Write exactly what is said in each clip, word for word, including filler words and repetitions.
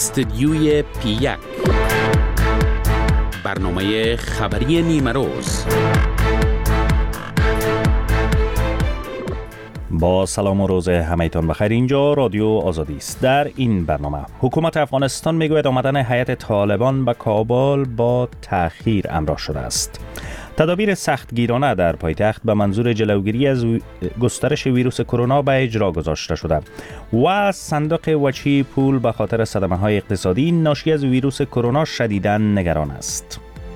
استدیوی پی یک، برنامه خبری نیمه روز. با سلام و روز همه‌تان بخیر. اینجا رادیو آزادی است. در این برنامه حکومت افغانستان میگوید آمدن هیئت طالبان به کابل با تأخیر همراه شده است. تدابیر سختگیرانه در پایتخت به منظور جلوگیری از گسترش ویروس کرونا به اجرا گذاشته شده و صندوق وجهی پول به خاطر صدمه‌های اقتصادی ناشی از ویروس کرونا شدیداً نگران است.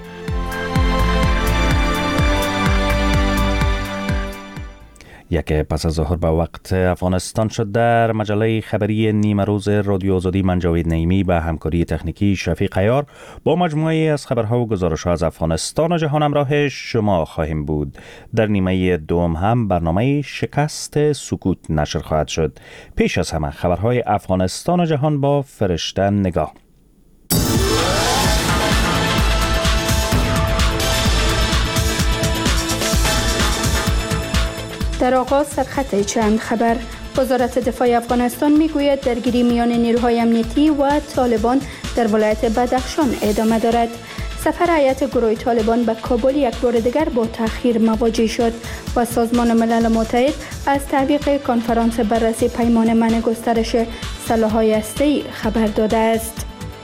یک پس از ظهر به وقت افغانستان شد. در مجله خبری نیمه روز رادیو آزادی من جاوید نعیمی به همکاری تکنیکی شفیق عیار با مجموعه از خبرها و گزارش‌ها از افغانستان و جهان همراه شما خواهیم بود. در نیمه دوم هم برنامه شکست سکوت نشر خواهد شد. پیش از همه خبرهای افغانستان و جهان با فرشته نگاه. در آغاز سرخط چند خبر. وزارت دفاع افغانستان میگوید درگیری میان نیروهای امنیتی و طالبان در ولایت بدخشان ادامه دارد. سفر هیئت گروه طالبان به کابل یک بار دیگر با تأخیر مواجه شد و سازمان ملل متحد از تعویق کنفرانس بررسی پیمان منع گسترش سلاح‌های هسته‌ای خبر داده است.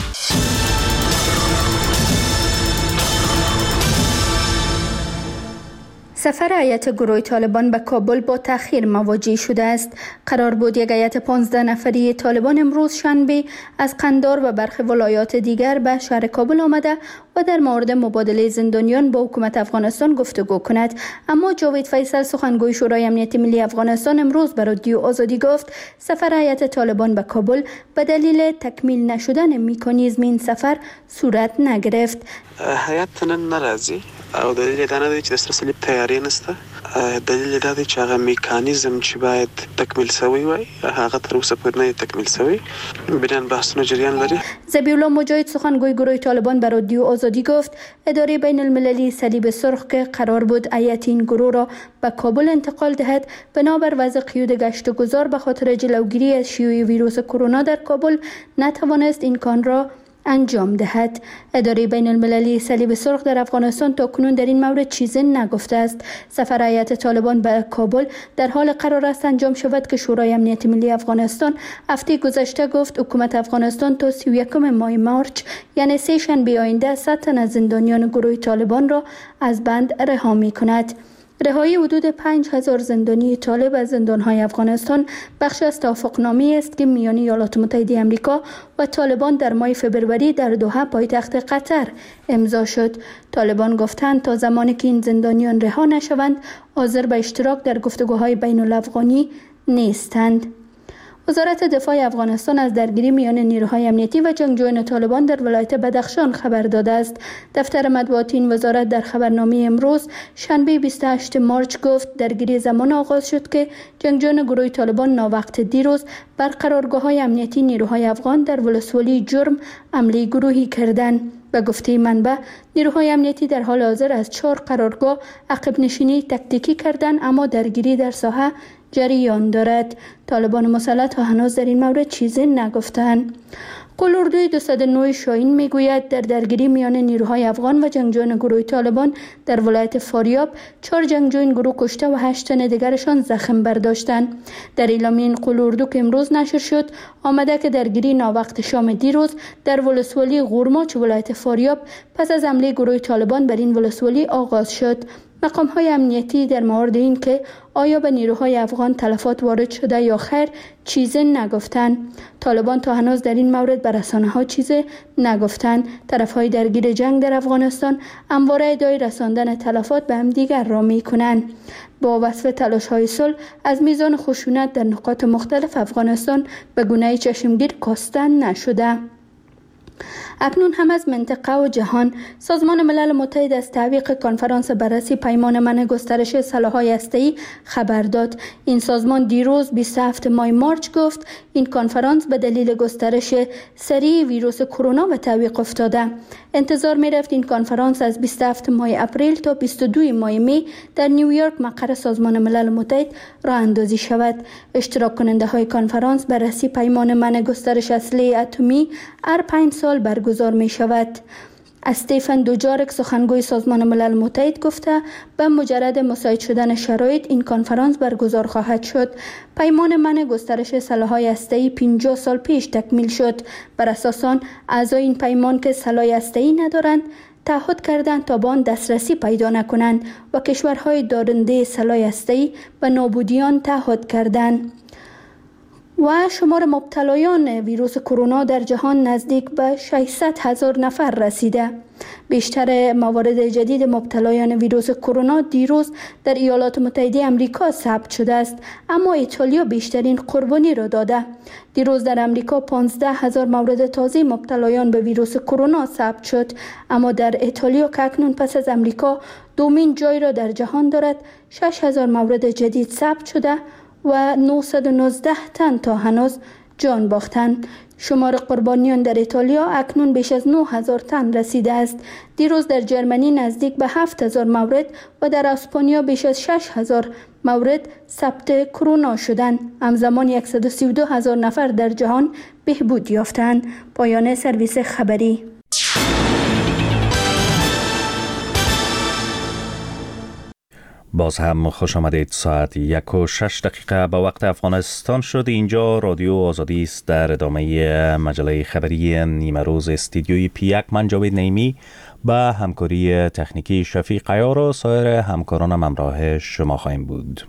سفر هیئت گروه طالبان به کابل با تأخیر مواجه شده است. قرار بود یک هیئت پانزده نفری طالبان امروز شنبه از قندار و برخی ولایات دیگر به شهر کابل آمده و در مورد مبادله زندانیان با حکومت افغانستان گفتگو کند. اما جاوید فیصل سخنگوی شورای امنیت ملی افغانستان امروز به رادیو آزادی گفت سفر هیئت طالبان به کابل به دلیل تکمیل نشدن مکانیزم این سفر صورت نگرفت. هیئت نن ناراضی او دلیل دا نه دی چې د سلسله تیاری نشته. دلیل دا دی چې هغه میکانیزم چې باید تکمیل شوی وای هغه تر اوسه پورې نه تکمیل شوی. بنان بحثونه جریان لري. ذبیح الله مجاهد سخنگوی گروه طالبان به رادیو آزادی گفت اداره بین المللی صلیب سرخ که قرار بود هیئت این گروه را به کابل انتقال دهد بنابر وضع قیود گشت و گذار به خاطر جلوگیری از شیوع ویروس کرونا در کابل نتوانست این کار را انجام دهد. اداره بین المللی صلیب سرخ در افغانستان تا کنون در این مورد چیزی نگفته است. سفر هیئت طالبان به کابل در حال قرار است انجام شود که شورای امنیت ملی افغانستان هفته گذشته گفت حکومت افغانستان تا سی و یکم ماه مارچ یعنی سه شنبه آینده صد تن از زندانیان گروه طالبان را از بند رها می کند. رهایی حدود پنج هزار زندانی طالب از زندان‌های افغانستان بخش از توافقنامه‌ای است که میان ایالات متحده آمریکا و طالبان در ماه فوریه در دوحه پایتخت قطر امضا شد. طالبان گفتند تا زمانی که این زندانیان رها نشوند حاضر به اشتراک در گفتگوهای بین الافغانی نیستند. وزارت دفاع افغانستان از درگیری میان نیروهای امنیتی و جنگجویان طالبان در ولایت بدخشان خبر داده است. دفتر مطبوعات این وزارت در خبرنامه امروز شنبه بیست و هشتم مارس گفت درگیری زمان آغاز شد که جنگجویان گروه طالبان ناوقت دیروز بر قرارگاه‌های امنیتی نیروهای افغان در ولسوالی جرم حمله گروهی کردند. به گفته منبع نیروهای امنیتی در حال حاضر از چهار قرارگاه عقب نشینی تکتیکی کردند اما درگیری در ساحه جریان دارد. طالبان مسلح تا هنوز در این مورد چیزی نگفتند. قلوردوی دویست و نه شاهین میگوید در درگیری میان نیروهای افغان و جنگجویان گروه طالبان در ولایت فاریاب چهار جنگجو این گروه کشته و هشت تن دیگرشان زخم برداشتند. در اعلامیه این قلوردو که امروز نشر شد آمده که درگیری ناوقت شام دیروز در ولسوالی غورماچ ولایت فاریاب پس از حمله گروه طالبان بر این ولسوالی آغاز شد. مقام‌های امنیتی در مورد این که آیا به نیروهای افغان تلفات وارد شده یا خیر چیزی نگفتند. طالبان تا هنوز در این مورد به رسانه‌ها چیزی نگفتند. طرف‌های درگیر جنگ در افغانستان همواره ادعای رساندن تلفات به همدیگر را می‌کنند. با وصف تلاش‌های صلح از میزان خشونت در نقاط مختلف افغانستان به گونه چشمگیر کاسته نشده. اکنون هم از منطقه و جهان سازمان ملل متحد از تعویق کنفرانس بررسی پیمان منع گسترش سلاح‌های هسته‌ای خبر داد. این سازمان دیروز بیست و هفتم ماه مارچ گفت این کنفرانس به دلیل گسترش سریع ویروس کرونا به تعویق افتاده. انتظار می رفت این کنفرانس از بیست و هفتم ماه اپریل تا بیست و دوم ماه می در نیویورک مقر سازمان ملل متحد راه اندازی شود. اشتراک کننده های کنفرانس بررسی پیمان منع گسترش اسلحه اتمی هر پنج سال برگزار می شود. استیفن دوجارک سخنگوی سازمان ملل متحد گفته به مجرد مساعد شدن شرایط این کنفرانس برگزار خواهد شد. پیمان منع گسترش سلاح‌های هسته‌ای پنجاه سال پیش تکمیل شد. بر اساس آن اعضای این پیمان که سلاح هسته‌ای ندارند تعهد کردند تا به آن دسترسی پیدا نکنند و کشورهای دارنده سلاح هسته‌ای به نابودیان تعهد کردند. و شمار مبتلایان ویروس کرونا در جهان نزدیک به ششصد هزار نفر رسیده. بیشتر موارد جدید مبتلایان ویروس کرونا دیروز در ایالات متحده آمریکا ثبت شده است، اما ایتالیا بیشترین قربانی را داده. دیروز در آمریکا پانزده هزار مورد تازه مبتلایان به ویروس کرونا ثبت شد، اما در ایتالیا که اکنون پس از آمریکا دومین جای را در جهان دارد شش هزار مورد جدید ثبت شده و نهصد و نوزده تن تا هنوز جان باختند. شمار قربانیان در ایتالیا اکنون بیش از نه هزار تن رسیده است. دیروز در جرمنی نزدیک به هفت هزار مورد و در اسپانیا بیش از شش هزار مورد ثبت کرونا شدند. همزمان صد و سی و دو هزار نفر در جهان بهبود یافتند. پایان سرویس خبری. باز هم خوش آمدید. ساعت یک و شش دقیقه به وقت افغانستان شد. اینجا رادیو آزادی است. در ادامه مجله خبری نیمه روز استودیوی پی یک من جاوید نیمی با همکاری تکنیکی شفیق عیار و سایر همکارانم همراه شما خواهیم بود.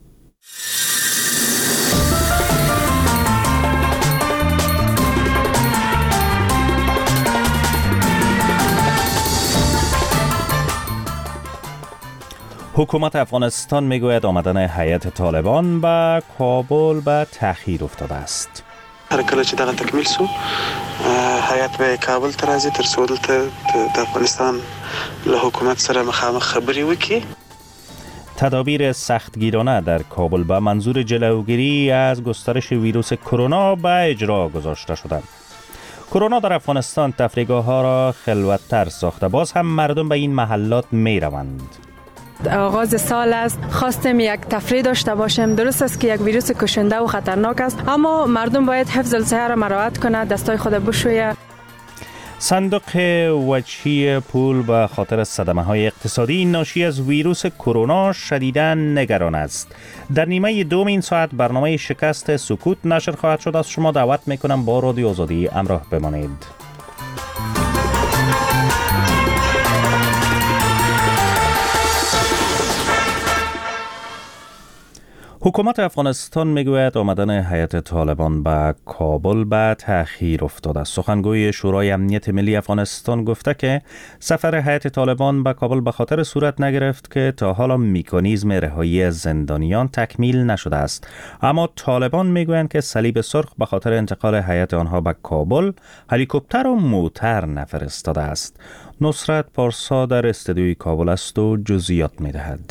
حکومت افغانستان میگوید آمدن هیئت طالبان به کابل به تأخیر افتاده است. هر کله چې دغه تکمیل سو هیئت به کابل ته راځي تر څو دلته د افغانستان له حکومت سره مخامخ خبرې وکړي. تدابیر سختگیرانه در کابل به منظور جلوگیری از گسترش ویروس کرونا به اجرا گذاشته شدند. کرونا در افغانستان تفریحگاه ها را خلوت‌تر ساخته. باز هم مردم به این محلات می روند. آغاز سال است، خواستیم یک تفریح داشته باشیم. درست است که یک ویروس کشنده و خطرناک است، اما مردم باید حفظ الصحه را مراعات کنند، دستای خود بشویه. صندوق وجهی پول به خاطر صدمه های اقتصادی ناشی از ویروس کرونا شدیداً نگران است. در نیمه دوم این ساعت برنامه شکست سکوت نشر خواهد شد. از شما دعوت میکنم با رادیو آزادی همراه بمانید. حکومت افغانستان میگوید آمدن هیئت طالبان به کابل به تأخیر افتاده. سخنگوی شورای امنیت ملی افغانستان گفته که سفر هیئت طالبان به کابل به خاطر صورت نگرفت که تا حالا مکانیزم رهایی زندانیان تکمیل نشده است. اما طالبان میگویند که صلیب سرخ به خاطر انتقال هیئت آنها به کابل هلیکوپتر و موتر نفرستاده است. نصرت پارسا در استودیوی کابل است و جزئیات میدهد.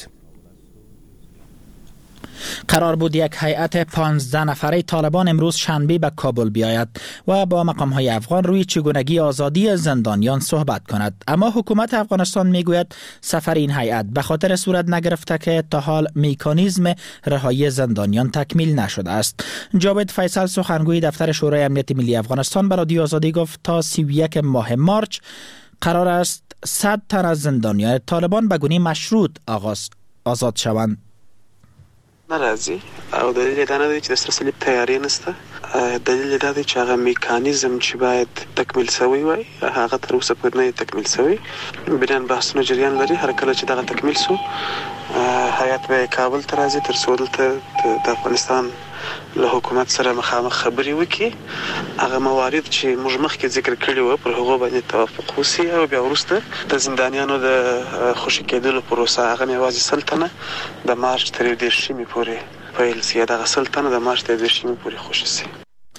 قرار بود یک هیئت پانزده نفره طالبان امروز شنبه به کابل بیاید و با مقام‌های افغان روی چگونگی آزادی زندانیان صحبت کند، اما حکومت افغانستان میگوید سفر این هیئت به خاطر صورت نگرفته که تا حال مکانیزم رهایی زندانیان تکمیل نشده است. جاوید فیصل سخنگوی دفتر شورای امنیت ملی افغانستان به رادیو آزادی گفت تا سی و یک ماه مارچ قرار است صد تن از زندانیان طالبان به گونه مشروط آغاز آزاد شوند. ناراضي او دلیل دا نه دی چې د سره صلیب تیاری نشته. دلیل دا دی چې هغه میکانیزم چې باید تکمیل شوی وای هغه تر اوسه پورې نه تکمیل شوی. بنان بحثونه جریان لري. هر کله چې دا تکمیل شو هیئت به کابل ته راځي تر څو دلته د افغانستان له حکومت سره مخامخ خبرې وکړي. هغه موارد چې موږ مخکې ذکر کړي وو پر هغه باندې توافق وشي او بیا وروسته د زندانیانو د خوشي کېدلو پروسه هغه یوازې سلطنه د مارچ تر دېرشمې پورې پیل شي. دغه سلطنه د مارچ تر دېرشمې پورې خوشي شي.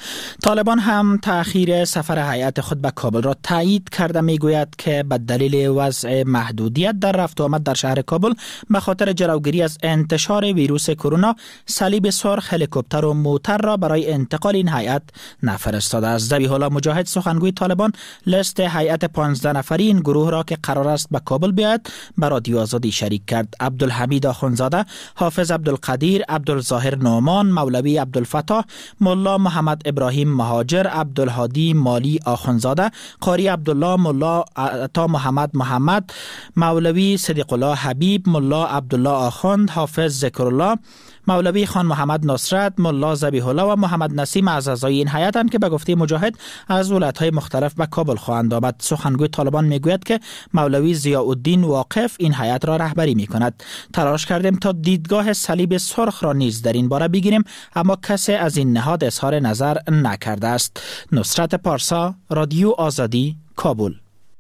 طالبان هم تأخیر سفر هیئت خود به کابل را تایید کرده. میگوید که به دلیل وضع محدودیت در رفت و آمد در شهر کابل به خاطر جلوگیری از انتشار ویروس کرونا صلیب سرخ هلیکوپتر و موتر را برای انتقال این هیئت نفرستاده است. ذبیح الله مجاهد سخنگوی طالبان لیست هیئت پانزده نفری این گروه را که قرار است به کابل بیاید به رادیو آزادی شریک کرد. عبدالحمید آخوندزاده، حافظ عبدالقدیر، عبدالظاهر نعمان، مولوی عبدالفتاح، ملا محمد ابراهیم مهاجر، عبدالهادی مالی آخوندزاده، قاری عبدالله، ملا عطا محمد محمد، مولوی صدیق الله حبیب، ملا عبدالله آخوند، حافظ ذکرالله، مولوی خان محمد نصرت، ملا ذبیح الله و محمد نسیم از اعضای این هیئتند که به گفته مجاهد از ولایت‌های مختلف به کابل خواهند آمد. سخنگوی طالبان میگوید که مولوی ضیاءالدین واقف این هیئت را رهبری میکند. تلاش کردیم تا دیدگاه صلیب سرخ را نیز در این باره بگیریم، اما کسی از این نهاد اظهار نظر نکرده است. نصرت پارسا، رادیو آزادی، کابل.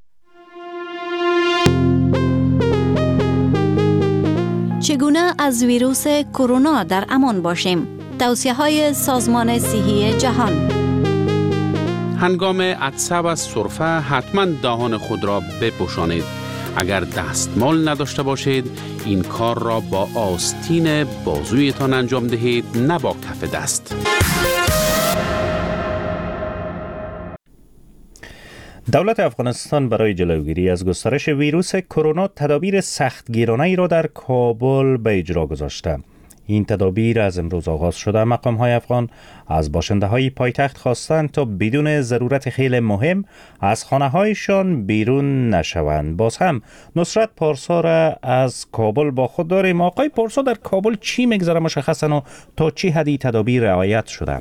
چگونه از ویروس کرونا در امان باشیم؟ توصیه‌های سازمان صحی جهان. هنگام عطسه و سرفه حتما دهان خود را بپوشانید. اگر دستمال نداشته باشید این کار را با آستین بازویتان انجام دهید، نه با کف دست. دولت افغانستان برای جلوگیری از گسترش ویروس کرونا تدابیر سختگیرانه‌ای را در کابل به اجرا گذاشته. این تدابیر از امروز آغاز شده. مقام‌های افغان از باشنده‌های پایتخت خواستند تا بدون ضرورت خیلی مهم از خانه‌هایشان بیرون نشوند. باز هم نصرت پارسا را از کابل با خود داریم. آقای پارسا، در کابل چی میگذره مشخصاً و تا چی حدی تدابیر رعایت شده؟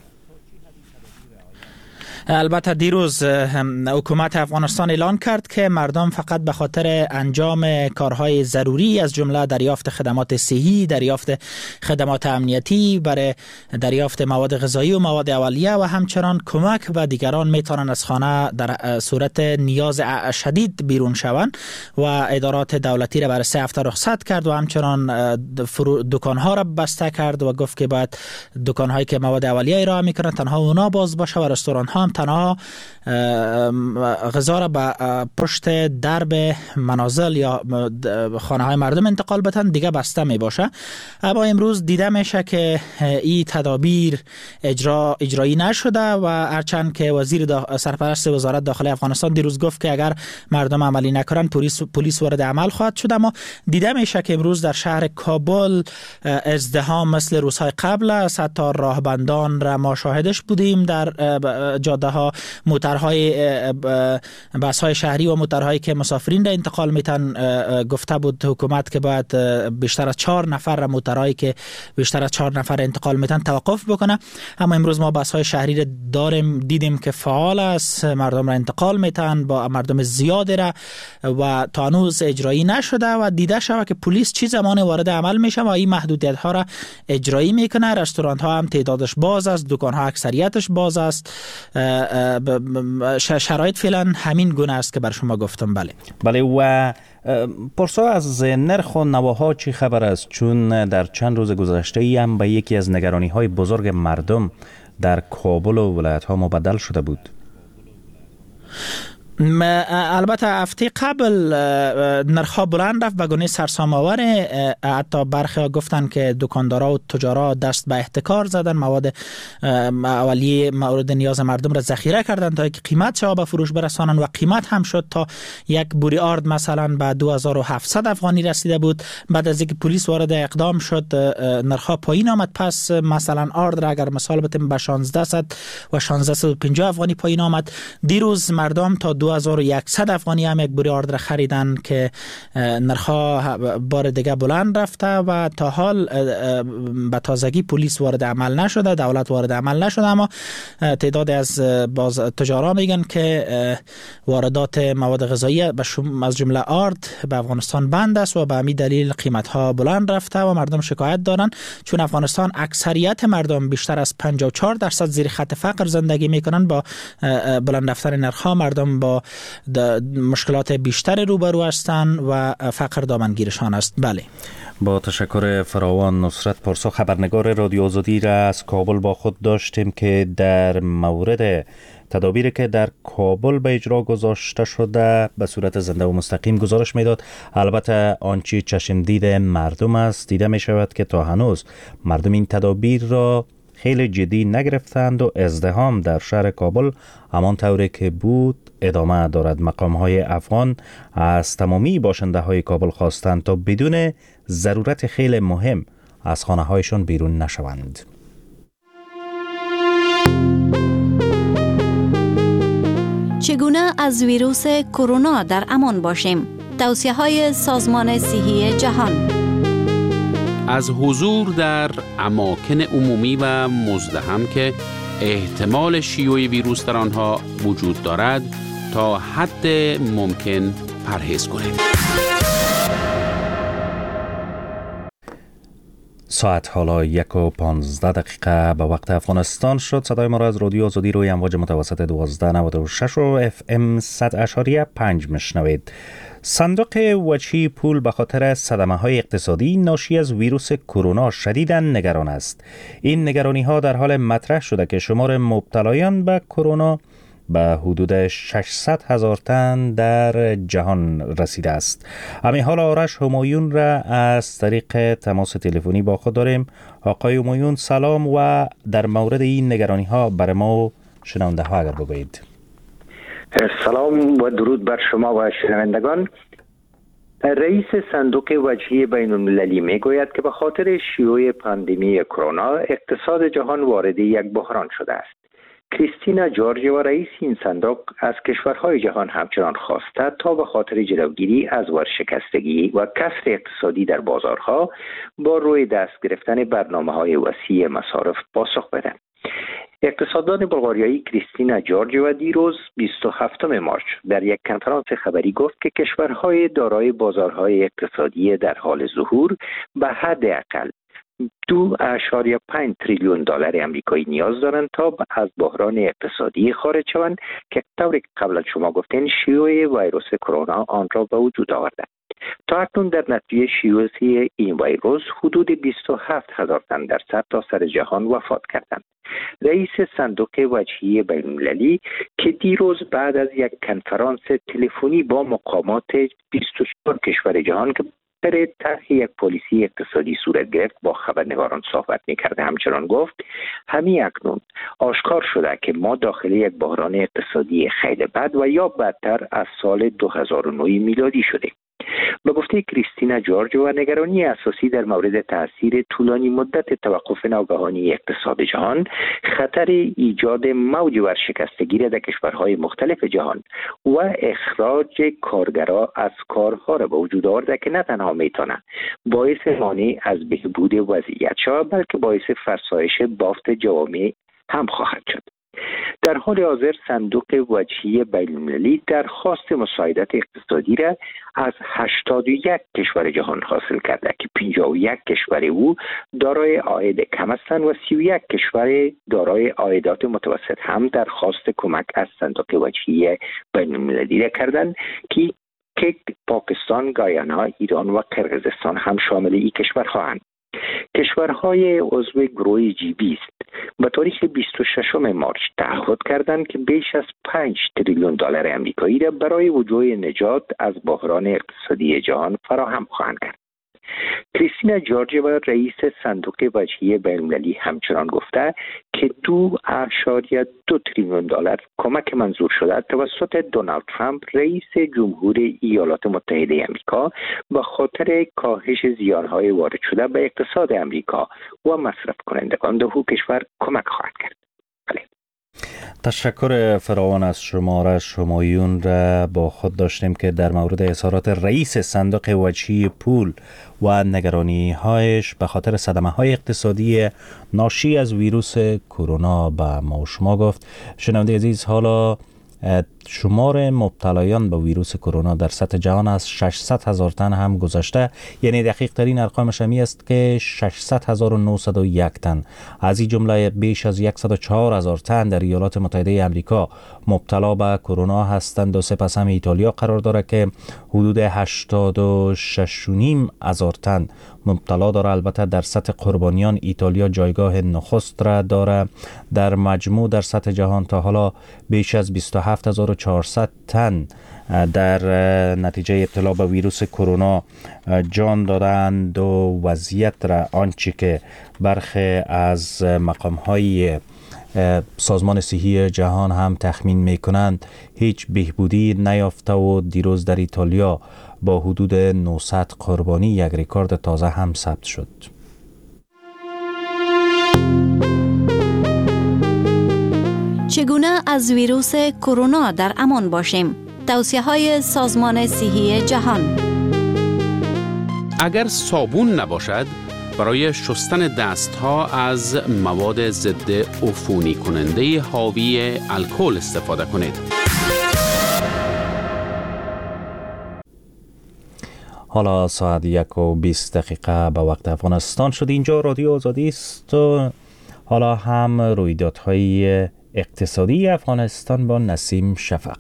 البته دیروز حکومت افغانستان اعلان کرد که مردم فقط به خاطر انجام کارهای ضروری از جمله دریافت خدمات صحی، دریافت خدمات امنیتی، برای دریافت مواد غذایی و مواد اولیه و همچنان کمک به دیگران میتونن از خانه در صورت نیاز شدید بیرون شوند و ادارات دولتی را برای سه هفته رخصت کرد و همچنان دکانها را بسته کرد و گفت که باید دکانهایی که مواد اولیه ارائه میکنن تنها اونا باز باشه و رستوران ها هم تنها غذا را به پشت درب منازل یا خانه های مردم انتقال بدن، دیگه بسته می باشه. اما امروز دیده میشه که این تدابیر اجرا اجرایی نشده و هرچند که وزیر دا سرپرست وزارت داخلی افغانستان دیروز گفت که اگر مردم عملی نکنن پلیس پلیس وارد عمل خواهد شد، اما دیده میشه که امروز در شهر کابل ازدحام مثل روزهای قبل است. حتی راهبندان را ما شاهدش بودیم در جاده ها، موترهای بس های شهری و موترهایی که مسافرین را انتقال میتن. گفته بود حکومت که باید بیشتر از چهار نفر را موترهایی که بیشتر از چهار نفر انتقال میتن توقف بکنه، اما امروز ما بس های شهری را داریم، دیدیم که فعال است، مردم را انتقال میتن با مردم زیادی را و تا هنوز اجرایی نشده و دیده شود که پلیس چی زمان وارد عمل میشه و این محدودیت ها را اجرایی میکنه. رستوران ها هم تعدادش باز است، دکان ها اکثریتش باز است. شرایط فعلا همین گونه است که بر شما گفتم. بله بله. و پرسا از نرخ و نواها چی خبر است؟ چون در چند روز گذشته ای هم به یکی از نگرانی های بزرگ مردم در کابل و ولایت ها مبدل شده بود. البته هفته قبل نرخ‌ها بلند رفت به گونه سرسام‌آور. حتی برخی گفتن که دکاندارا و تجارا دست به احتکار زدن، مواد اولیه مورد نیاز مردم را ذخیره کردن تا که قیمت شو به فروش برسانن و قیمت هم شد تا یک بوری آرد مثلا به دو هزار و هفتصد افغانی رسیده بود. بعد از اینکه پلیس وارد اقدام شد نرخ‌ها پایین آمد. پس مثلا آرد را اگر مثال بتیم به شانزده و شانزده و پنجاه افغانی پایین آمد. دیروز مردم تا دو هزار و صد افغانی هم یک بوری آرد خریدن که نرخ‌ها بار دیگه بلند رفته و تا حال به تازگی پلیس وارد عمل نشده، دولت وارد عمل نشده، اما تعداد از باز تجارا میگن که واردات مواد غذایی از جمله آرد به افغانستان بند است و به همین دلیل قیمت‌ها بلند رفته و مردم شکایت دارن، چون افغانستان اکثریت مردم بیشتر از پنجاه و چهار درصد زیر خط فقر زندگی میکنن. با بلند رفتن نرخ‌ها مردم با با مشکلات بیشتر روبرو هستند و فقر دامنگیرشان است. بله. با تشکر فراوان. نصرت پارسا، خبرنگار رادیو آزادی را از کابل با خود داشتیم که در مورد تدابیری که در کابل به اجرا گذاشته شده به صورت زنده و مستقیم گزارش میداد. البته آنچه چشم دید مردم است، دیده می شود که تا هنوز مردم این تدابیر را خیلی جدی نگرفتند و ازدحام در شهر کابل همان طوری که بود ادامه دارد. مقام‌های افغان از تمامی باشنده های کابل خواستند تا بدون ضرورت خیلی مهم از خانه هایشان بیرون نشوند. چگونه از ویروس کرونا در امان باشیم؟ توصیه‌های سازمان صحی جهان. از حضور در اماکن عمومی و مزدحم که احتمال شیوع ویروس در آنها وجود دارد تا حد ممکن پرهیز کنید. ساعت حالا یک و پانزده دقیقه به وقت افغانستان شد. صدای ما را از رادیو آزادی روی امواج متوسط دوازده نود و شش و اف ام صد اشاریه پنج میشنوید. صندوق وجهی پول به خاطر صدمه های اقتصادی ناشی از ویروس کرونا شدیداً نگران است. این نگرانی ها در حال مطرح شده که شمار مبتلایان به کرونا به حدود ششصد هزار تن در جهان رسیده است. همین حال آرش همایون را از طریق تماس تلفنی با خود داریم. آقای همایون سلام و در مورد این نگرانی ها برای ما شنونده ها اگر بگویید. سلام و درود بر شما و شنوندگان. رئیس صندوق وجهی بین المللی می گوید که به خاطر شیوع پاندمی کرونا اقتصاد جهان وارد یک بحران شده است. کریستینا جورجیوا رئیس این صندوق از کشورهای جهان همچنان خواسته تا به خاطر جلوگیری از ورشکستگی و کسر اقتصادی در بازارها با روی دست گرفتن برنامه‌های وسیع مصارف پاسخ بدهند. اقتصاددان بلغاریایی کریستینا جورجیوا دیروز بیست و هفتم مارس در یک کنفرانس خبری گفت که کشورهای دارای بازارهای اقتصادی در حال ظهور به حداقل دو اشاریه پنج تریلیون دلار امریکایی نیاز دارند تا از بحران اقتصادی خارج شوند که طوری که قبلا شما گفتین شیوع ویروس کرونا آن را به وجود آورده. تا اکنون در نتیجه شیوع این ویروس حدود بیست و هفت هزار تن در سرتاسر جهان وفات کردند. رئیس صندوق وجهی بین المللی که دیروز بعد از یک کنفرانس تلفنی با مقامات بیست و چهار کشور جهان که در طرح یک پلیسی اقتصادی صورت گرفت با خبرنگاران صحبت می‌کرد همچنان گفت همین اکنون آشکار شده که ما داخل یک بحران اقتصادی خیلی بد و یا بدتر از سال دو هزار و نه میلادی شده. به گفته کریستینا جورجیوا نگرانی اساسی در مورد تاثیر طولانی مدت توقف ناگهانی اقتصاد جهان، خطر ایجاد موج ورشکستگی در کشورهای مختلف جهان و اخراج کارگران از کارها را به وجود آورده که نه تنها میتونه باعث مانع از بهبود وضعیت شود بلکه باعث فرسایش بافت جوامع هم خواهد شد. در حال حاضر صندوق وجهی بین المللی درخواست مساعدت اقتصادی را از هشتاد و یک کشور جهان حاصل کرده که پنجاه و یک کشور او دارای عاید کم هستند و سی و یک کشور دارای عایدات متوسط هم درخواست کمک از صندوق وجهی بین المللی را کردند که که پاکستان، گایانا، ایران و قرقیزستان هم شامل این کشورها هستند. کشورهای عضو گروه جی بیست به تاریخ بیست و ششم مارس تعهد کردند که بیش از پنج تریلیون دلار امریکایی را برای وجوه نجات از بحران اقتصادی جهان فراهم خواهند کرد. کریستینا جورجیوا رئیس صندوق وجهی بین المللی همچنان گفته که دو اشاریه دو تریلیون دلار کمک منظور شده توسط دونالد ترامپ رئیس جمهور ایالات متحده آمریکا به خاطر کاهش زیانهای وارد شده به اقتصاد آمریکا و مصرف کنندگان دو کشور کمک خواهد کرد. بله. تشکر فراوان از شما را همایون را با خود داشتیم که در مورد اظهارات رئیس صندوق وجهی پول و نگرانی هایش به خاطر صدمه های اقتصادی ناشی از ویروس کرونا به ما شما گفت. شنونده عزیز، حالا شمار مبتلایان به ویروس کرونا در سطح جهان از ششصد هزار تن هم گذشته، یعنی دقیق ترین ارقامش همی است که ششصد هزار و نهصد و یک تن. از این جمله بیش از صد و چهار هزار تن در ایالات متحده آمریکا مبتلا به کرونا هستند و سپس هم ایتالیا قرار دارد که حدود هشتاد و شش و نیم هزار تن مبتلا داره. البته در سطح قربانیان ایتالیا جایگاه نخست را داره. در مجموع در سطح جهان تا حالا بیش از بیست و هفت هزار و چهارصد تن در نتیجه ابتلا به ویروس کرونا جان دادند و وضعیت را آنچه که برخی از مقام‌های سازمان صحی جهان هم تخمین میکنند هیچ بهبودی نیافته و دیروز در ایتالیا با حدود نهصد قربانی یک رکورد تازه هم ثبت شد. چگونه از ویروس کرونا در امان باشیم؟ توصیه‌های سازمان صحی جهان. اگر صابون نباشد، برای شستن دستها از مواد ضد عفونی کننده حاوی الکل استفاده کنید. حالا ساعت یک و بیست دقیقه به وقت افغانستان شد. اینجا رادیو آزادی است و حالا هم رویدادهای اقتصادی افغانستان با نسیم شفق.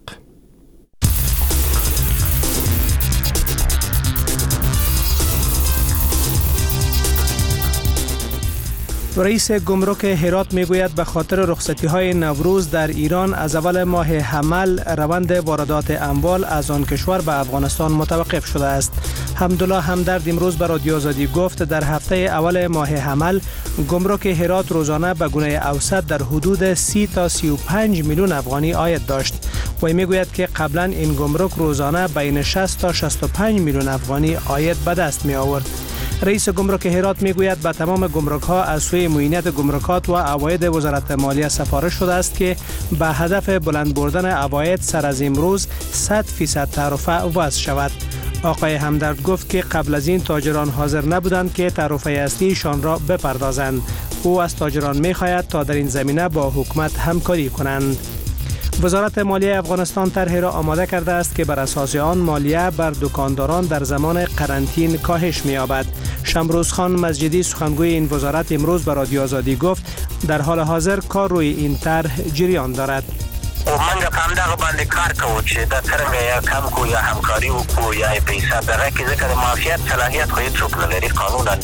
رئیس گمرک هرات میگوید به خاطر رخصتی های نوروز در ایران از اول ماه حمل روند واردات اموال از آن کشور به افغانستان متوقف شده است. حمدالله همدرد امروز به رادیو آزادی گفت در هفته اول ماه حمل گمرک هرات روزانه به گونه اوسط در حدود سی تا سی و پنج میلیون افغانی عاید داشت. و میگوید که قبلا این گمرک روزانه بین شصت تا شصت و پنج میلیون افغانی عاید به دست می آورد. رئیس گمرک هرات میگوید به تمام گمرک ها از سوی معینیت گمرکات و عواید وزارت مالیه سفارش شده است که به هدف بلند بردن عواید سر از امروز صد فیصد تعرفه وضع شود. آقای همدرد گفت که قبل از این تاجران حاضر نبودند که تعرفه اصلیشان را بپردازند. او از تاجران میخواهد تا در این زمینه با حکومت همکاری کنند. وزارت مالیه افغانستان طرحی را آماده کرده است که بر اساس آن مالیه بر دکانداران در زمان قرنطینه کاهش می‌یابد. شمروز خان مسجدی سخنگوی این وزارت امروز به رادیو آزادی گفت در حال حاضر کار روی این طرح جریان دارد. و منګه په همدغه باندې کار کوو چې دا څرنګه یا کم کو یا همکاري وکړو یا په حساب دغه کې ځکه د معافیت صلاحیت خو هیڅوک نه لري قانونا.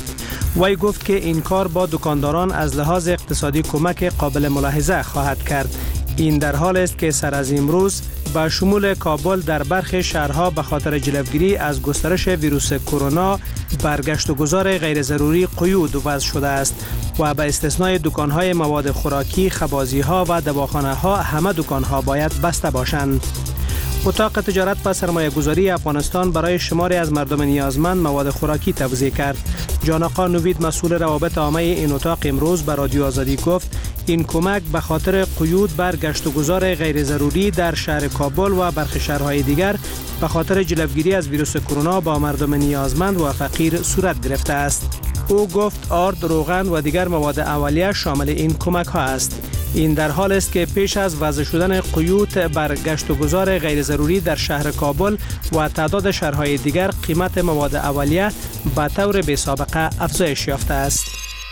وی گفت که این کار با دکانداران از لحاظ اقتصادی کمک قابل ملاحظه خواهد کرد. این در حال است که سر از امروز با شمول کابل در برخی شهرها به خاطر جلوگیری از گسترش ویروس کرونا برگشت و گذار غیر ضروری قیود وضع شده است و به استثنای دکانهای مواد خوراکی، خبازی‌ها و دواخانه‌ها همه دکانها باید بسته باشند. اتاق تجارت و سرمایه گذاری افغانستان برای شماری از مردم نیازمند مواد خوراکی توزیع کرد. جان آقا نوید مسئول روابط عامه این اتاق امروز به رادیو آزادی گفت این کمک به خاطر قیود بر گشت و گذار غیر ضروری در شهر کابل و برخی شهرهای دیگر به خاطر جلوگیری از ویروس کرونا با مردم نیازمند و فقیر صورت گرفته است. او گفت آرد، روغن و دیگر مواد اولیه شامل این کمک ها است. این در حال است که پیش از وضع شدن قیود بر گشت و گذار غیر ضروری در شهر کابل و تعداد شهرهای دیگر قیمت مواد اولیه به طور بی سابقه افزایش یافته است.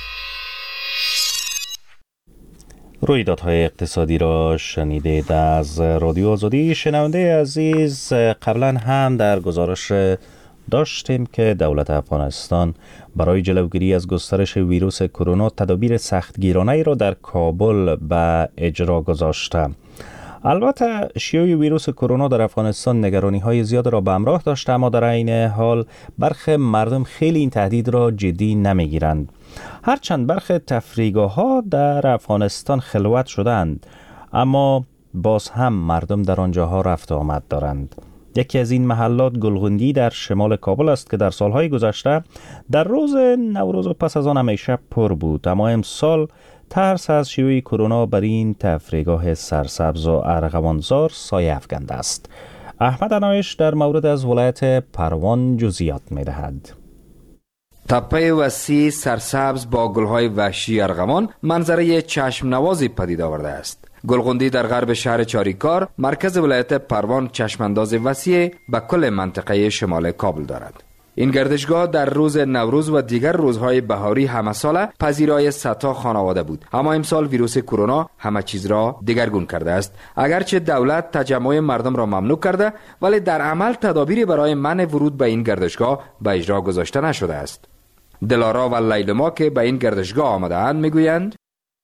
رویدادهای اقتصادی را شنیدید از رادیو آزادی. شنونده عزیز، قبلا هم در گزارش داشتیم که دولت افغانستان برای جلوگیری از گسترش ویروس کرونا تدابیر سختگیرانه‌ای را در کابل به اجرا گذاشته. البته شیوع ویروس کرونا در افغانستان نگرانی‌های زیاد را به همراه داشته، اما در عین حال برخی مردم خیلی این تهدید را جدی نمی‌گیرند. هرچند برخی تفریحگاه‌ها در افغانستان خلوت شدند، اما باز هم مردم در آنجاها رفت و آمد دارند. یکی از این محلات گلغندی در شمال کابل است که در سالهای گذشته در روز نوروز و پس از آن همیشه پر بود، اما امسال ترس از شیوع کرونا بر این تفریحگاه سرسبز و ارغوانزار سایه افکنده است. احمد عنایش در مورد از ولایت پروان جزئیات می‌دهد. تپه وسیع سرسبز با گلهای وحشی ارغوان منظره چشم نوازی پدید آورده است. گلغندی در غرب شهر چاریکار مرکز ولایت پروان چشمانداز وسیع به کل منطقه شمال کابل دارد. این گردشگاه در روز نوروز و دیگر روزهای بهاری همه ساله پذیرای صدها خانواده بود، اما امسال ویروس کرونا همه چیز را دگرگون کرده است. اگرچه دولت تجمع مردم را ممنوع کرده، ولی در عمل تدابیری برای منع ورود به این گردشگاه به اجرا گذاشته نشده است. دلارا و لیلما که به این گردشگاه آمده اند میگویند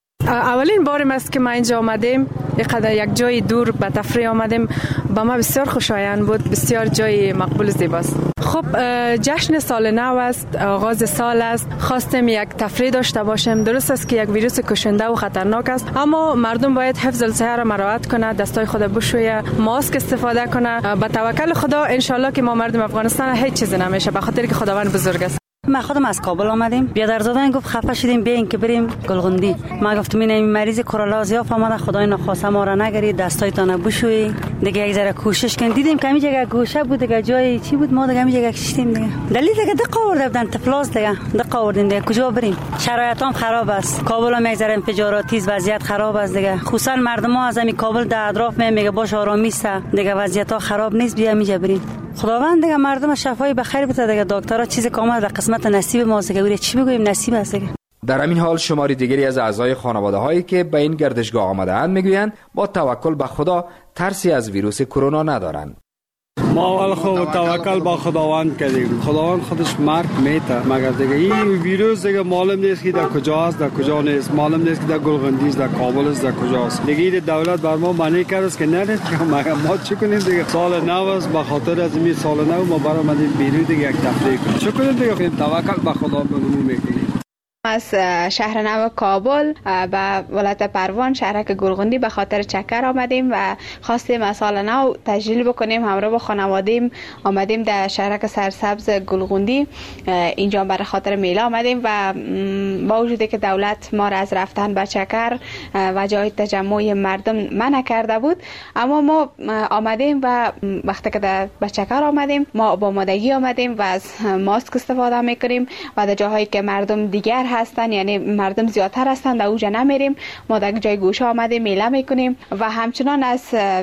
اولین بارم است که ما اینجا آمدیم، یقدر یک جای دور به تفریح آمدیم، با ما بسیار خوشایند بود، بسیار جای مقبول زیباست. خب جشن سال نو است، آغاز سال است، خواستیم یک تفریح داشته باشیم. درست است که یک ویروس کشنده و خطرناک است، اما مردم باید حفظ الصحه را مراعات کنه، دستای خود بشویه، ماسک استفاده کنه. با توکل خدا ان شاء الله که ما مردم افغانستان هیچ چیزی نمیشه، به خاطر که خداوند بزرگ است. ما خودم از کابل آمدیم، بیادرزادن گفت خفه شدیم بیاین که بریم گلغندی. ما گفتم این مریض کرونا زیاد آمده، خدای نخواسته ما را نگیرید، دستایتان بشویید دیگه، یک ذره کوشش کن. دیدیم که همین جگه گوشه بود دیگه، جای چی بود، ما دیگه همین جگه کشیدیم دیگه. دلیل دیگه دقیق آورده بودن تفلاس دیگه، دقیق آوردیم دیگه. کجا بریم؟ شرایط هم خراب است، کابل هم یک ذره انفجاراتی، وضعیت خراب است دیگه. خصوصا مردم ها از همین کابل در اطراف میگه باش آرامی است دیگه، وضعیت ها خراب نیست، بیا میجا بریم. خداوند دیگه مردم شفای بخیر بده دیگه. دکترها چیزی که اومد قسمت نصیب ما است دیگه، چی بگویم، نصیب است دیگه. در همین حال شماری دیگری از اعضای خانواده هایی که به این گردشگاه آمده اند میگویند با توکل به خدا ترسی از ویروس کرونا ندارند. ما اول خود توکل با خداوند کردیم، خداوند خودش مرگ میته، مگر دیگه این ویروس دیگه معلوم نیست که در کجاست، در کجا نیست، معلوم نیست که در گلغندی است، در کابل است، در کجاست. دیگه دولت بر ما معنی کرد است که نه مگر ما چی کنیم دیگه، سال نو است، به خاطر از این سال نو ما برآمدیم بیرون دیگه یک تفریح کنیم. چی کنیم دیگه، توکل به خدا میکنیم. از شهر نو کابل به ولایت پروان شهرک گلغندی به خاطر چکر آمدیم و خواستیم از سال نو تجلیل بکنیم. همراه با خانوادیم آمدیم در شهرک سرسبز گلغندی، اینجا برای خاطر میله آمدیم و با وجودی که دولت ما را از رفتن به چکر و جای تجمع مردم منع کرده بود، اما ما آمدیم و وقتی که در به چکر آمدیم ما با آمادگی آمدیم و از ماسک استفاده میکنیم و در جاهایی که مردم دیگر هستن، یعنی مردم زیادتر هستن، در اوجا نمیریم، ما در جای گوشه آمده میله میکنیم و همچنان از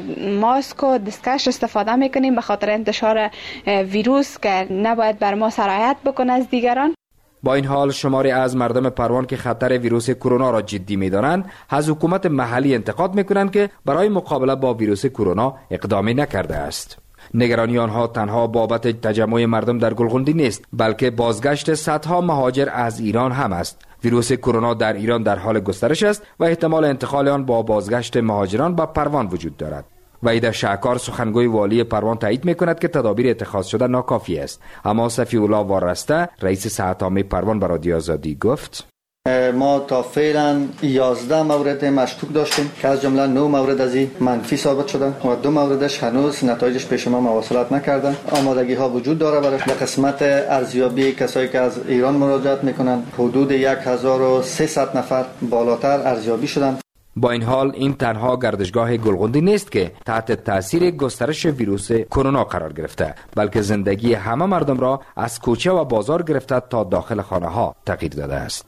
ماسک و دستکش استفاده میکنیم به خاطر انتشار ویروس که نباید بر ما سرایت بکنه از دیگران. با این حال شماری از مردم پروان که خطر ویروس کرونا را جدی می‌دانند از حکومت محلی انتقاد میکنند که برای مقابله با ویروس کرونا اقدامی نکرده است. نگرانی آنها تنها بابت تجمع مردم در گلغندی نیست، بلکه بازگشت صدها مهاجر از ایران هم است. ویروس کرونا در ایران در حال گسترش است و احتمال انتقال آن با بازگشت مهاجران به پروان وجود دارد. وحید شهکار سخنگوی والی پروان تایید میکند که تدابیر اتخاذ شده ناکافی است، اما صفی الله وارسته رئیس صحت عامه پروان به رادیو آزادی گفت ما تا فعلا یازده مورد مشکوک داشتیم که از جمله نه مورد از این منفی ثابت شده و دو موردش هنوز نتایجش پیش ما مواصلت نکردن. آمادگی ها وجود داره برای به قسمت ارزیابی کسایی که از ایران مراجعت میکنن حدود هزار و سیصد نفر بالاتر ارزیابی شدن. با این حال این تنها گردشگاه گلغندی نیست که تحت تاثیر گسترش ویروس کرونا قرار گرفته، بلکه زندگی همه مردم را از کوچه و بازار گرفته تا داخل خانه ها تغییر داده است.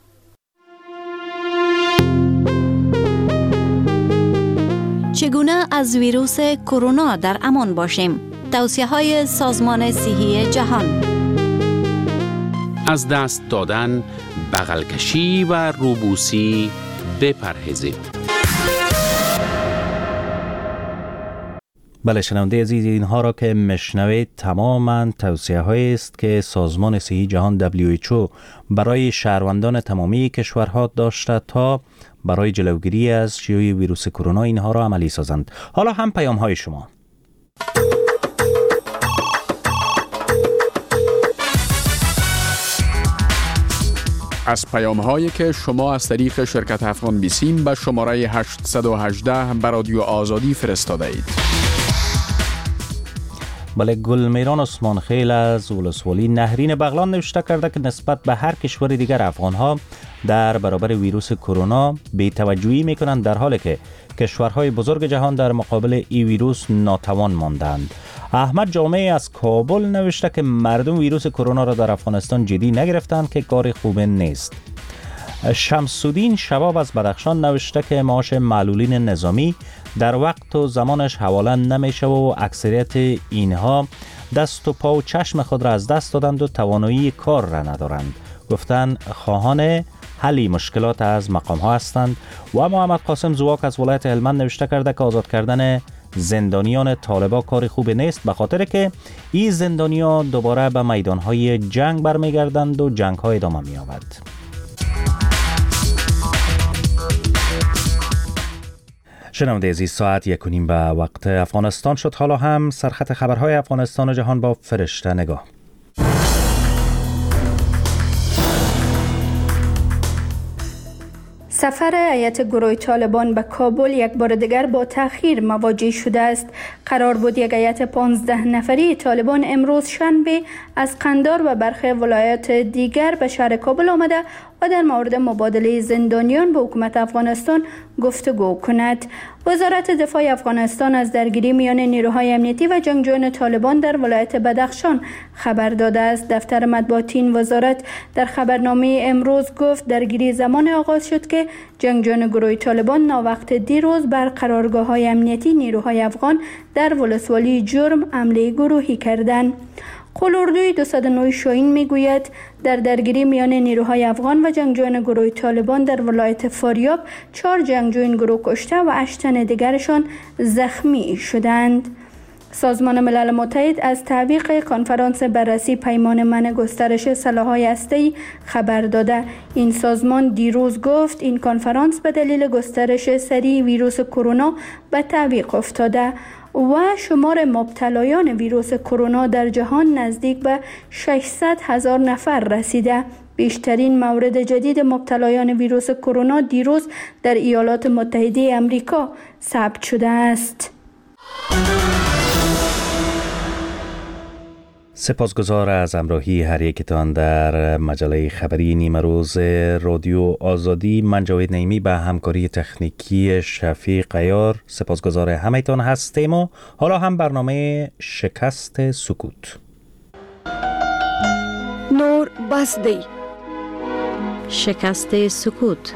چگونه از ویروس کرونا در امان باشیم؟ توصیه‌های سازمان صحی جهان. از دست دادن، بغل کشی و روبوسی بپرهیزید. بله شنونده عزیز، اینها را که مشنوید تماما توصیه هایی است که سازمان صحی جهان دبلیو اچ او برای شهروندان تمامی کشورها داشته تا برای جلوگیری از شیوع ویروس کرونا اینها را عملی سازند. حالا هم پیام های شما. از پیام هایی که شما از طریق شرکت افغان بیسیم به شماره هشت یک هشت به رادیو آزادی فرستاده اید. بله، گلمیران عثمان خیل از ولسوالی نهرین بغلان نوشته کرده که نسبت به هر کشور دیگر افغانها در برابر ویروس کرونا بی‌توجهی میکنند، در حالی که کشورهای بزرگ جهان در مقابل این ویروس ناتوان ماندند. احمد جامعی از کابل نوشته که مردم ویروس کرونا را در افغانستان جدی نگرفتند که کار خوب نیست. شمس‌الدین شباب از بدخشان نوشته که معاش معلولین نظامی در وقت و زمانش حواله نمیشه و اکثریت اینها دست و پا و چشم خود را از دست دادند و توانایی کار را ندارند. گفتن خواهان حلی مشکلات از مقام ها هستند. و محمد قاسم زواک از ولایت هلمند نوشته کرده که آزاد کردن زندانیان طالبا کار خوب نیست، به خاطر که این زندانیان دوباره به میدان های جنگ برمیگردند و جنگ های ادامه می‌یابد. شنونده عزیز، ساعت یک و نیم به وقت افغانستان شد. حالا هم سرخط خبرهای افغانستان و جهان با فرشته نگاه. سفر هیئت گروه طالبان به کابل یک بار دیگر با تأخیر مواجه شده است. قرار بود یک هیئت پانزده نفری طالبان امروز شنبه از قندار و برخی ولایات دیگر به شهر کابل آمده و در مورد مبادله زندانیان با حکومت افغانستان گفتگو کند. وزارت دفاع افغانستان از درگیری میان نیروهای امنیتی و جنگجویان طالبان در ولایت بدخشان خبر داده است. دفتر مطبوعاتی این وزارت در خبرنامه امروز گفت درگیری زمان آغاز شد که جنگجویان گروه طالبان ناوقت دیروز بر قرارگاه‌های امنیتی نیروهای افغان در ولسوالی جرم حمله گروهی کردند. قلوردوی دویست و نه شاهین میگوید در درگیری میان نیروهای افغان و جنگجویان گروه طالبان در ولایت فاریاب چهار جنگجوی این گروه کشته و هشت تن دیگرشان زخمی شدند. سازمان ملل متحد از تعویق کنفرانس بررسی پیمان منع گسترش سلاح‌های هسته‌ای خبر داده. این سازمان دیروز گفت این کنفرانس به دلیل گسترش سریع ویروس کرونا به تعویق افتاده و شمار مبتلایان ویروس کرونا در جهان نزدیک به ششصد هزار نفر رسیده. بیشترین مورد جدید مبتلایان ویروس کرونا دیروز در ایالات متحده آمریکا ثبت شده است. سپاسگزار از همراهی هر یکتان در مجله خبری نیمه روز رادیو آزادی. من جاوید نعیمی به همکاری تکنیکی شفیق عیار سپاسگزار همه‌تان هستیم و حالا هم برنامه شکست سکوت. نور بس دی شکست سکوت.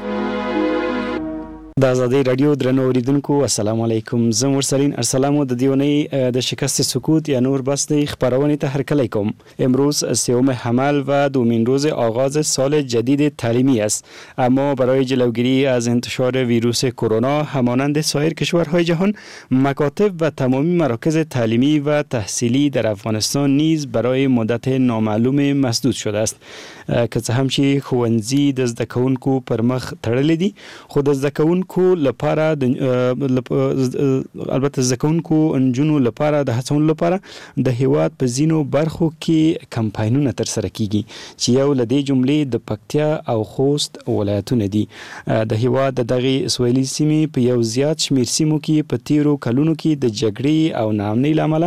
د آزادی رادیو درنو اوریدونکو السلام علیکم. زه مرسلین ارسلامو د دیونی د شکست سکوت یا نور بس دی خبرونه ته هرکلی کوم. امروز سوم حمل و دومین روز آغاز سال جدید تعلیمی است، اما برای جلوگیری از انتشار ویروس کرونا همانند سایر کشورهای جهان مکاتب و تمامی مراکز تعلیمی و تحصیلی در افغانستان نیز برای مدت نامعلوم مسدود شده است. که څه هم چې ښوونځي د زده کوونکو پر مخ تړلې دي، خو د زده کوونکو لپاره د البته زده کوونکو انجونو لپاره د هڅونې لپاره د هیواد په ځینو برخو کې کمپاینونه ترسره کیږي چې یو له دې جملې د پکتیا او خوست ولایتونه دي. د هیواد د دغه سویلي سیمې په یو زیات شمیر سیمو کې په تیرو کلونو کې د جګړې او ناامنۍ لامل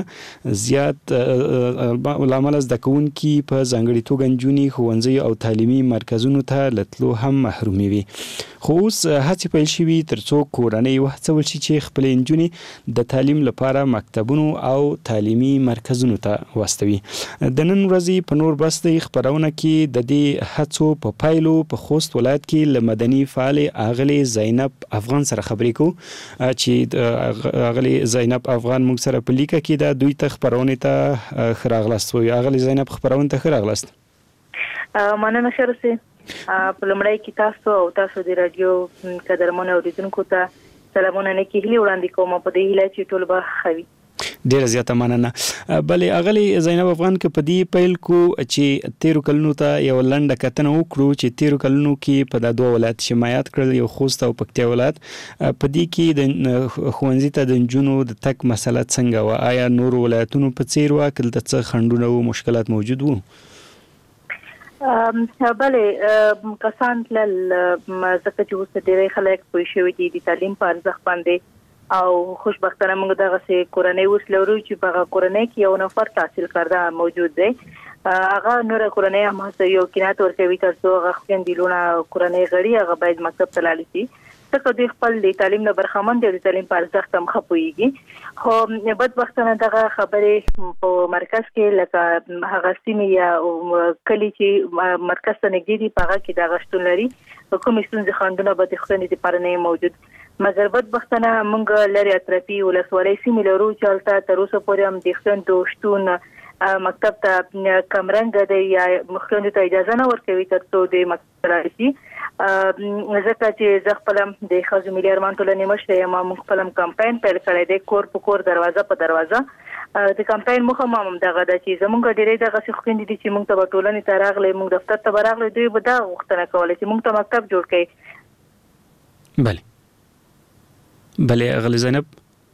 زیات لامل زده کوونکي په ځانګړي توګه انجونې ښوونځي او تعلیمي مرکزونو ته لتلو هم محرومي وي. خو اوس هڅې پیل شوي ترڅو کورنۍ وهڅول شي چې خپل انجونې د تعلیم لپاره مکتبونو او تعلیمي مرکزونو ته واستوي. د نن ورځې په نور بستې خبرونه کې د دې هڅو په پایلو په خوست ولایت کې له مدني فعال اغلی زینب افغان سره خبرې کوو چې اغلی زینب افغان موږ سره په لیکه کې د دوی ته خبرونه ته خراغلاست وي. اغلی زینب خبرونه ته خراغلاست. مننه شرسي په لمړی کې تاسو او تاسو د رادیو قدرمن اوریدونکو ته سلامونه نه کیږي وړاندې کوم په دې هیله چې ټول به خوي. ډیره زیاته مننه. بلې اغلی زینب افغان کې په دې پیل کو چې تیرو کلونو ته یو لنډه کتنه وکړو چې تیرو کلونو کې په د دوه ولایت شمایات کړل، یو خوست او پکتیا ولایت. په دې کې د ښوونځي ته د نجونو د تک مسله څنګه و؟ آیا نور ولایتونو په څیر و که دلته څه خنډونه او مشکلات موجود وو؟ بله کسان تلل ځکه چې اوس ډېری خلک پوه شوي دي د تعلیم په ارزښت باندې او خوشبختانه موږ دغسې کورنۍ اوس لرو چې په هغه کورنۍ کې یو نفر تحصیل کرده موجود دی. هغه نوره کورنۍ هم هڅه یو قناعت ورکوي تر څو هغه خویندې لوڼه کورنۍ غړي هغه باید مکتب ته لاړې شي. ځکه دوی خپل د تعلیم نه برخمن دي، د تعلیم په ارزښت هم خپويږي. خو بدبختانه دغه خبرې په مرکز کې لکه هغه سیمه یا کلی چې مرکز ته نږدې دي په هغه کې د غشتون لري کوم ستونزې خاندونه به د خلنې لپاره نه موجود. مګر بدبختانه موږ لري اطرافي ولسوالۍ سیمې لرو چې هلته تر اوسه پورې هم د خلندو شتون مکتب ته کمرنګ دی یا خلندو ته اجازه نه ورکوي تر څو د مکتب راشي. ځکه چې زه خپل د ښځو ملي ارمان ټولنې مشره یم، موږ خپل کمپاین پیل کړی دی کور په کور دروازه په دروازه. د کمپاین موخه هم دغه ده چې زموږ ډېرې دغه خويندې دي چې موږ ته ټولنې ته راغلي، موږ دفتر ته راغلي، دوی به دا غوښتنه کوله چې موږ ته مکتب جوړ کړي. بله بله اغلی زینب،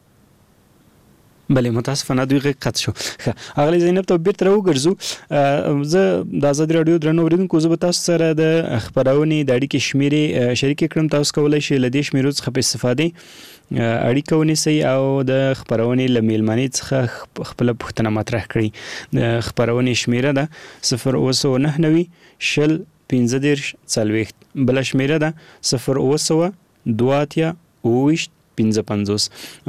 بله متاسفانه دوی غږ قطع شو. اغلی زینب ته بیرته راوګرځو. زه د آزادي راډیو درنو اوریدونکو زه به تاسو سره د خبرونې د اړیکې شمیرې شریک کړم. تاسو کولی شئ له دې شمیرو څخه په استفادې اړیکه ونیسئ او د خبرونې له میلمنې څخه خپله پوښتنه مطرح کړئ. د خبرونې شمیره ده صفر اوه سوه نهه نوي شل پنځه دېرش څلوېښت، بله شمیره ده صفر اوه سوه دوه اتیا اوه ویشت پنځه پنځوس.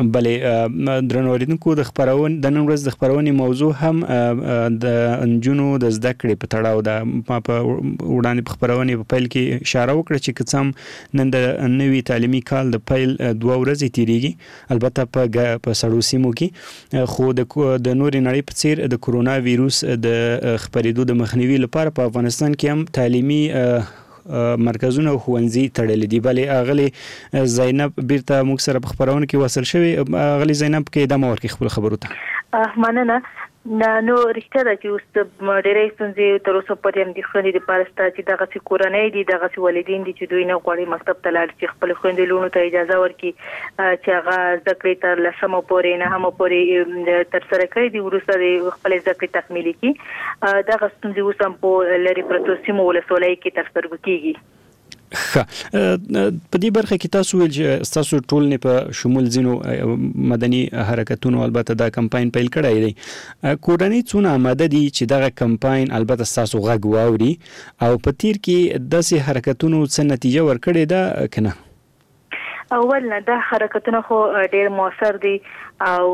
بلې درنو اوریدونکو د خبرونې د نن ورځ د خبرونې موضوع هم د نجونو د زده کړې په تړاو ده. ما په وړاندې په خبرونې په پیل کې اشاره وکړه چې که څه هم نن د نوي تعلیمي کال د پیل دوه ورځې تیریږي البته په په سړو سیمو کې، خو د د نورې نړۍ په څیر د کرونا ویروس د خپرېدو د مخنیوي لپاره په افغانستان کې هم تعلیمي مرکزونه او ښوونځي تړلي دي. بلې اغلی زینب بیرته موږ سره په خبرونه کې وصل شوې. اغلی زینب کې ادامه ورکړي خپل خبرو ته. مننه. نو رښتیا ده چې اوس ډېرې ستونزې تر اوسه پورې هم د ښځې دپاره شته چې دغسې کورنۍ دي، دغسې والدین دي چې دوی نه غواړي مکتب ته لاړ چې خپلې خویندې لوڼو ته اجازه ورکړي چې هغه زده کړې تر لسمه پورې نهمه پورې ترسره کړي دي، وروسته د خپلې زده کړې تکمیلي کړي. دغه ستونزې اوس هم په لرې پرتو سیمو ولسوالیو کې ترسره کېږي. ښه، په دې برخه کې تاسو ویل چې ستاسو ټولنې په شمول ځینو مدني حرکتونو البته دا کمپاین پیل کړی دی. کورنۍ څونه آماده دي چې دغه کمپاین البته ستاسو غږ واوري او په تیر کې داسې حرکتونو څه نتیجه ورکړې ده که نه؟ اول نه دا حرکتونه خو ډېر موثر دي او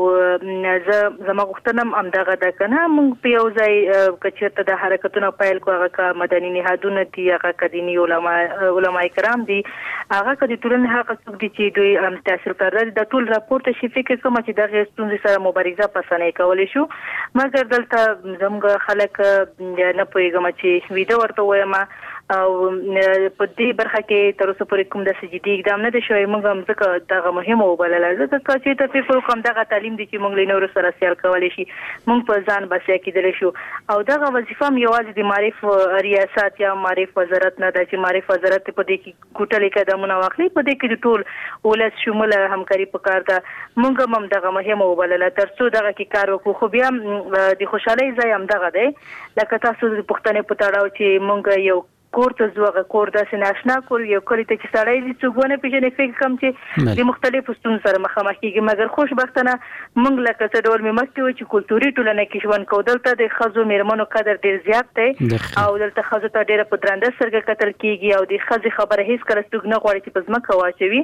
زه زما غوښتنه هم همدغه ده که نه موږ په یو ځای که چېرته د حرکتونه پیل کړو، هغه که مدني نهادونه دي، هغه که دیني علما کرام دي، هغه که د ټولنې هغه څوک دي چې دوی تحصیل کرده دي، دا ټول راپورته شي. فکر کوم چې دغې ستونزې سره مبارزه په اسانۍ کولی شو. مګر دلته زموږ خلک نه پوهېږم چې ویده ورته ووایم او په دې برخه کې تر اوسه پورې کوم داسې جدي اقدام نه دی شوی. موږ هم ځکه دغه مهمه وبلله، ځکه که چېرته فکر وکړم دغه تعلیم دی چې موږ له نورو سره سیال کولی شي، موږ په ځان بسیا کېدلی شو. او دغه وظیفه هم یوازې د معرف ریاست یا معرف وزارت نه ده چې معرف وزارت په دې کې ګوټلې قدمونه واخلي، په دې کې د ټول ولس شموله همکاري پکار ده. موږ هم دغه مهمه وبلله تر څو دغه کې کار وکړو. خو بیا د خوشحالۍ ځای همدغه دی لکه تاسو د پوښتنې په تړاو چې موږ یو کور ته ځو، هغه کور داسې ناشنا کور یو کلي ته چې سړی دي څوک ونه پېژني، فکر کوم چې د مختلفو ستونزو سره مخامخ کېږي. مګر خوشبختانه موږ لکه څه ډول مې مخکې وویل چې کلتوري ټولنه کې ژوند کوو، دلته د ښځو میرمنو قدر ډېر زیات دی او دلته ښځو ته ډېره په درنده سترګه کتل کېږي او د ښځې خبره هېڅکله څوک نه غواړي چې په ځمکه واچوي.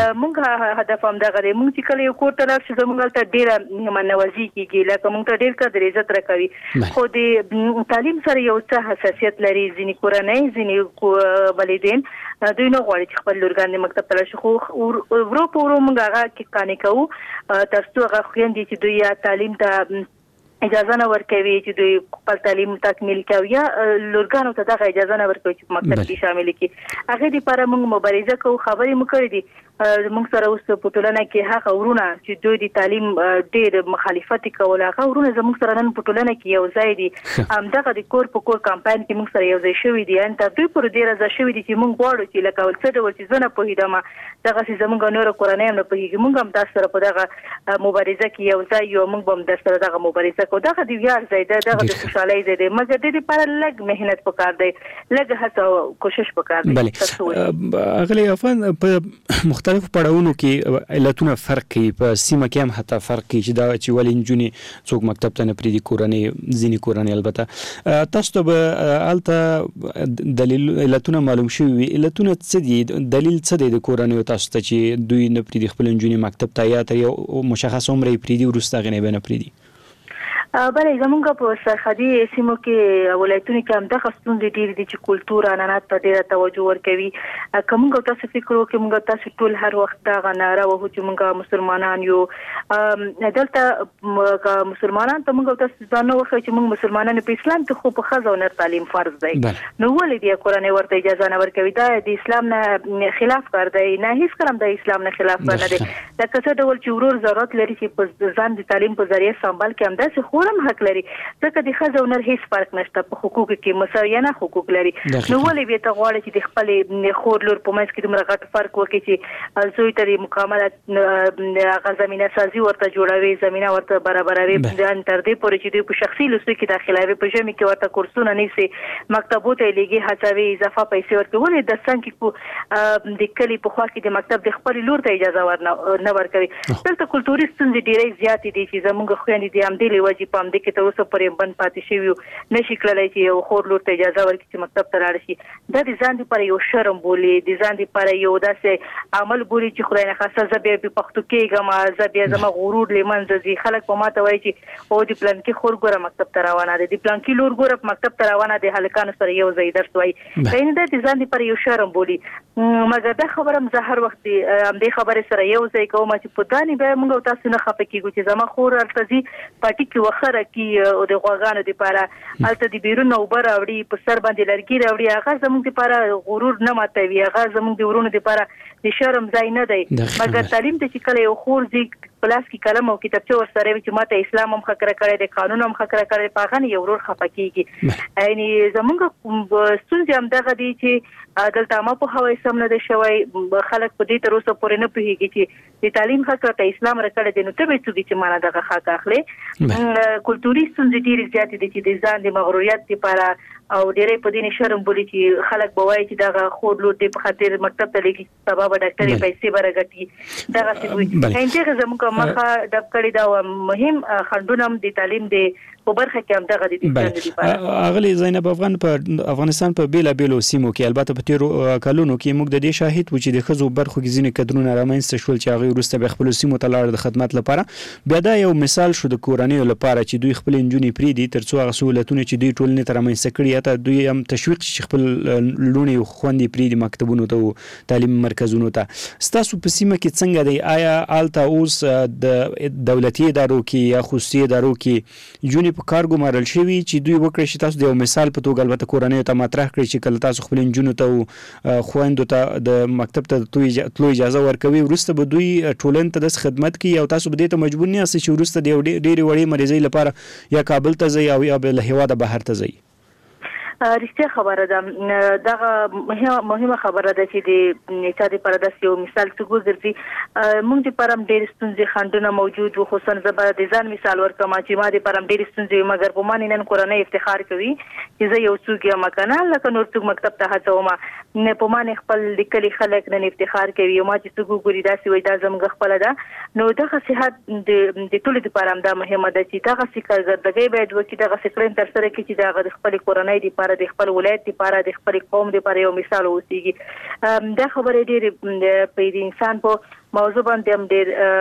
موږ هدف همدغه دی. موږ چې کله یو کور ته لاړ شو زموږ هلته ډېره مهمانوازي کېږي، لکه موږ ته ډېر قدر عزت راکوي. خو د تعلیم سره یو څه حساسیت لري ځینې کورنۍ، ځینې والدین دوی نه غواړي چې خپل لورګان د مکتب ته لاړ شي. خو ورو په ورو موږ هغه کې قانع کوو تر څو هغه خویندې چې دوی یا تعلیم ته اجازه نه ورکوي چې دوی خپل تعلیم تکمیل کوي یا لورګانو ته دغه اجازه نه ورکوي چې په مکتب کې شامل کړي. هغې دپاره موږ مبارزه کوو. خبرې مو کړې دي موږ سره اوس په ټولنه کې هغه ورونه چې دوی د تعلیم ډېر مخالفت یې کول، هغه ورونه زموږ سره نن په ټولنه کې یو ځای دي. همدغه د کور په کور کمپاین کې موږ سره یو ځای شوي دي، یعنې تر دوی پورې ډېر راځه شوي دي چې موږ غواړو چې لکه څه ډول چې زه نه پوهېدم دغسې زموږ نوره کورنۍ هم نه پوهېږي، موږ هم تاسو سره په دغه مبارزه کې یو ځای یو، موږ به هم در سره دغه مبارزه کوو. دغه د ویاړ ځای دی، دغه د خوشحالۍ ځای دی، مګر دې دپاره لږ محنت پکار دی، لږ هڅه او کوشش پکار دی. بلې اغلی عفان په مختلفو پړاوونو کې علتونه فرق کوي، په سیمه کې هم حتی فرق کوي چې دا چې ولې نجونې څوک مکتب ته نه پرېږدي، کورنۍ ځینې کورنۍ البته. تاسو ته به هلته دلیل علتونه معلوم شوي وي، علتونه څه دي؟ دلیل څه دی د کورنیو تاسو ته چې دوی نه پرېږدي خپل نجونې مکتب ته، یا تر یو مشخص عمر یې پرېږدي وروسته هغې نه به نه پرېږدي؟ بله زمونږ په سرحدي سیمو کې ولایتونو کې همدغه ستونزې ډېرې دي چې کلتور عنعنات ته ډېره توجه ورکوي. که موږ تاسو فکر وکړو موږ تاسو ټول هر وخت دغه ناره وهو چې موږ مسلمانان یو، دلته که مسلمانان ته موږ تاسو ځان وښیو چې موږ مسلمانان په اسلام کې خو په ښځو او نر تعلیم فرض دی، نو ولې دې کورنۍ ورته اجازه نه ورکوي؟ دا د اسلام نه خلاف کار دی، نه هیڅکله د اسلام نه خلاف کار نه دی. لکه څه ډول چې ورور ضرورت لري چې په ځان د تعلیم په ذریعه سمبال کړي، همداسې خورم حق لري، ځکه د ښځو او نر هیڅ فرق نشته په حقوقو کې، مساویانه حقوق لري. نو ولې بیا ته غواړې چې د خپلې خور لور په منځ کې دومره غټ فرق وکړي چې زوی ته د مکمله هغه زمینه سازي ورته جوړوي، زمینه ورته برابروي، تر دې پورې چې دوی په شخصي لوستو کې داخلوي، په ژمي کې ورته کورسونه نیسي، مکتبو ته یې لېږي، هڅوي، اضافه پیسې ورکوي. ولې د څنګ د کلي په خوا کې د مکتب د خپلې لور ته اجازه نه ورکوي؟ دلته کلتوري ستونزې ډېرې زیاتې دي چې زموږ خویندې د همدې له وجې په همدې کې تر اوسه پورې بند پاتې شوي یو، نشي کړلی چې یو خور لور ته اجازه ورکړي چې مکتب ته لاړه شي. دا د ځان دپاره یو شرم بولي، د ځان دپاره یو داسې عمل بولي چې خدای نخواسته زه بیا بې پښتو کېږم، زه بیا زما غرور له منځه ځي. خلک په ما ته وایي چې او د پلانکي خور ګوره مکتب ته روانه ده، د پلانکي لور ګوره مکتب ته روانه ده، هلکانو سره یو ځای درس وایي. یعنې دا د ځان دپاره یو شرم بولي. مګر دا خبره هم زه هر وخت همدې خبرې سره یو ځای کوم چې په دا نه بیا موږ او تاسو نه خفه کېږو چې زما خور هلته ځي پاټي کې وخره کي او د غواګانو دپاره هلته د بیرون اوبه راوړي، په سر باندې لرګي راوړي، هغه زموږ دپاره غرور نه ماتوي، هغه زموږ د ورونو دپاره د شرم ځای نه دی. مګر تعلیم ته چې کله یو خور ځي په لاس کې قلم او کتابچه ورسره وي چې ما ته اسلام هم خکره کړی دی، قانون هم خکره کړی دی، په هغه نه یو ورور خفه کېږي. یعنې زموږ ستونزې همدغه دي چې دلته عامه پوهاوی سم نه دی شوی، خلک په دې تر اوسه پورې نه پوهېږي چې د تعلیم حق راته اسلام راکړی دی، نو ته به څوک چې ما نه دغه حق اخلي. کلتوري ستونزې ډېرې زیاتې دي چې د ځان د مغروریت دپاره او ډېری په دې شرم بولي چې خلک به وایي چې دغه خور لور دې په خاطر مکتب ته لېږي، سبا به ډاکټرې پیسې به راګټي، دغسې وي. همدغه زموږ مخه ډب کړې ده او مهم خنډونه هم د تعلیم د په برخه کې همدغه دي د ستونزې دپاره. اغلې زینب افغان په افغانستان په بېلابېلو سیمو کې البته په تېرو کلونو کې موږ د دې شاهد وو چې د ښځو برخو کې ځینې کدرونه رامنځته شول چې هغوی وروسته بیا خپلو سیمو ته لاړل د خدمت لپاره. بیا دا یو مثال شو د کورنیو لپاره چې دوی خپلې نجونې پرېږدي تر څو هغه سهولتونه چې دوی ټولنې ته رامنځته کړي حتی دوی هم تشویق شي چې خپل لوڼې او خویندې پرېږدي مکتبونو ته او تعلیم مرکزونو ته. ستاسو په سیمه کې څنګه دی؟ آیا هلته اوس د دولتي ادارو کې یا خصوصي ادارو کې نجونې په کار ګمارل شوي چې دوی وکړي چې تاسو د یو مثال په توګه البته کورنیو ته مطرح کړئ چې کله تاسو خپلې نجونو ته او خویندو ته د مکتب ته تلو اجازه ورکوي، وروسته به دوی ټولنې ته داسې خدمت کوي او تاسو به دې ته مجبور نه یاستئ چې وروسته د یو ډېرې وړې مریضۍ لپاره یا کابل ته ځئ او یا به له هېواده بهر ته ځئ؟ رښتیا خبره ده، دغه مهمه خبره ده چې د چا دپاره داسې یو مثال څه وګرځي. موږ دپاره هم ډېرې ستونزې خنډونه موجود وو، خصوصا زه به د ځان مثال ورکړم چې ما دپاره هم ډېرې ستونزې وي، مګر په ما نن کورنۍ افتخار کوي چې زه یو څوک یم که نه لکه نور څوک مکتب ته هڅوم، په ما خپل د کلي خلک نن افتخار کوي او ما چې څوک وګوري داسې وایي دا زموږ خپله ده. نو دغه صحت د ټولو دپاره هم دا مهمه ده چې دغسې کارکردګۍ باید وکړي، دغسې کړنې ترسره کړي چې د هغه د خپلې کورنۍ دپاره د خپل ولایت لپاره د خپل قوم لپاره یو مثال اوسېږي. دا خبرې ډېرې په د انسان په موضوع باندې هم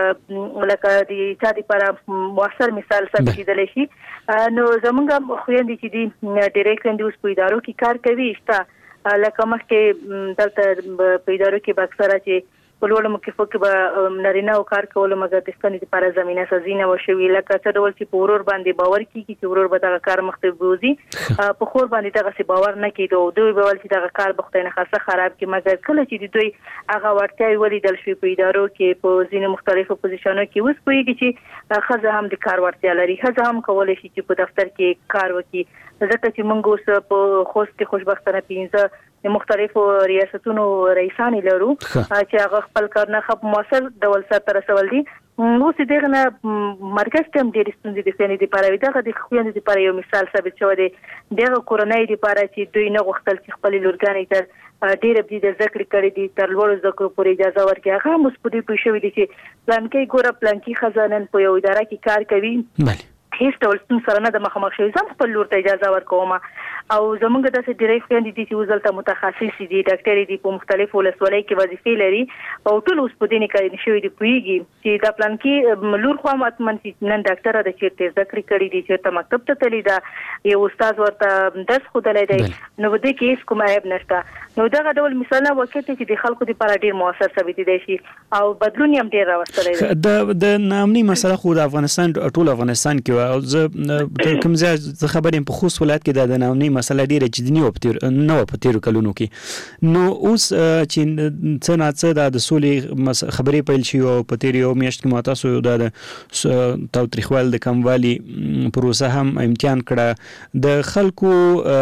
ډېر لکه د چا دپاره مؤثر مثال ثابت کېدلی شي. نو زموږ خویندې چې دي ډېری خویندې اوس په ادارو کې کار کوي، شته لکه مخکې دلته په ادارو کې به اکثره چې په لوړو مکلفو کې به نارینه او کار کولو مګر د ښځې دپاره زمینه سازي نه وه شوې، لکه څه ډول چې په ورور باندې باور کېږي چې ورور به دغه کار مخته بوځي، په خور باندې دغسې باور نه کېده او دوی به ویل چې دغه کار به خدای نخواسته خراب کړي. مګر کله چې د دوی هغه وړتیاوې ولیدل شوې په ادارو کې په ځینو مختلفو پوزیشنو کې، اوس پوهېږي چې ښځه هم د کار وړتیا لري، ښځه هم کولی شي چې په دفتر کې کار وکړي. ځکه چې موږ اوس په خوست کې خوشبختانه پنځه د مختلفو ریاستونو رئیسانې لرو چې هغه خپل کارونه ښه په مؤثر ډول سرته رسول دي. اوس دغه نه مرکز ته هم ډېرې ستونزې د خویندې دپاره وي، دغه د خویندو دپاره یو مثال ثابت شوی دی. دغه کورنۍ دپاره چې دوی نه غوښتل چې خپلې لورګانې تر ډېر به د ذکر کړی دي تر لوړ ذکر پورې اجازه ورکړي هغه مسپدي پېښوي دي چې پلان کې ګوره پلان کې خزانن په یو اداره کې کار کوي هیڅ ډول څه سره نه د مخامخ شوی زم خپل لور ته اجازه ورکوم او زمونږ داسې ډېرې خويندې دي چې وزلته متخصص دي ډاکټري دي په مختلفو ولسوالۍ کې وظیفې لري او ټول اوس په دې نه کوي شوی دي پويږي چې دا پلان کې لور خو ماتمن چې نن ډاکټر د چیرته ذکر کړی دي چې ته مکتب ته تللی دا یو استاد ورته درس خودلې دی نو د دې کې هیڅ کوم عیب نشته نو دا ډول مثالونه وکړي چې د خلکو لپاره ډېر موثر ثابت دي شي او بدلون یې ډېر راوستلی دی د د نامني مسله خو د افغانستان ټول افغانستان کې او زه کوم ځای خبرې په خوست ولایت کې د نامني مسله ډېره جدي نه وپتیر نه وپتیر کلونو کې نو اوس چې څه نه څه د سولې خبرې پیل شي او په تیر یو میاشت کې ماتاسو د تاوتریخوال د کموالي پروسه هم امتحان کړه د خلکو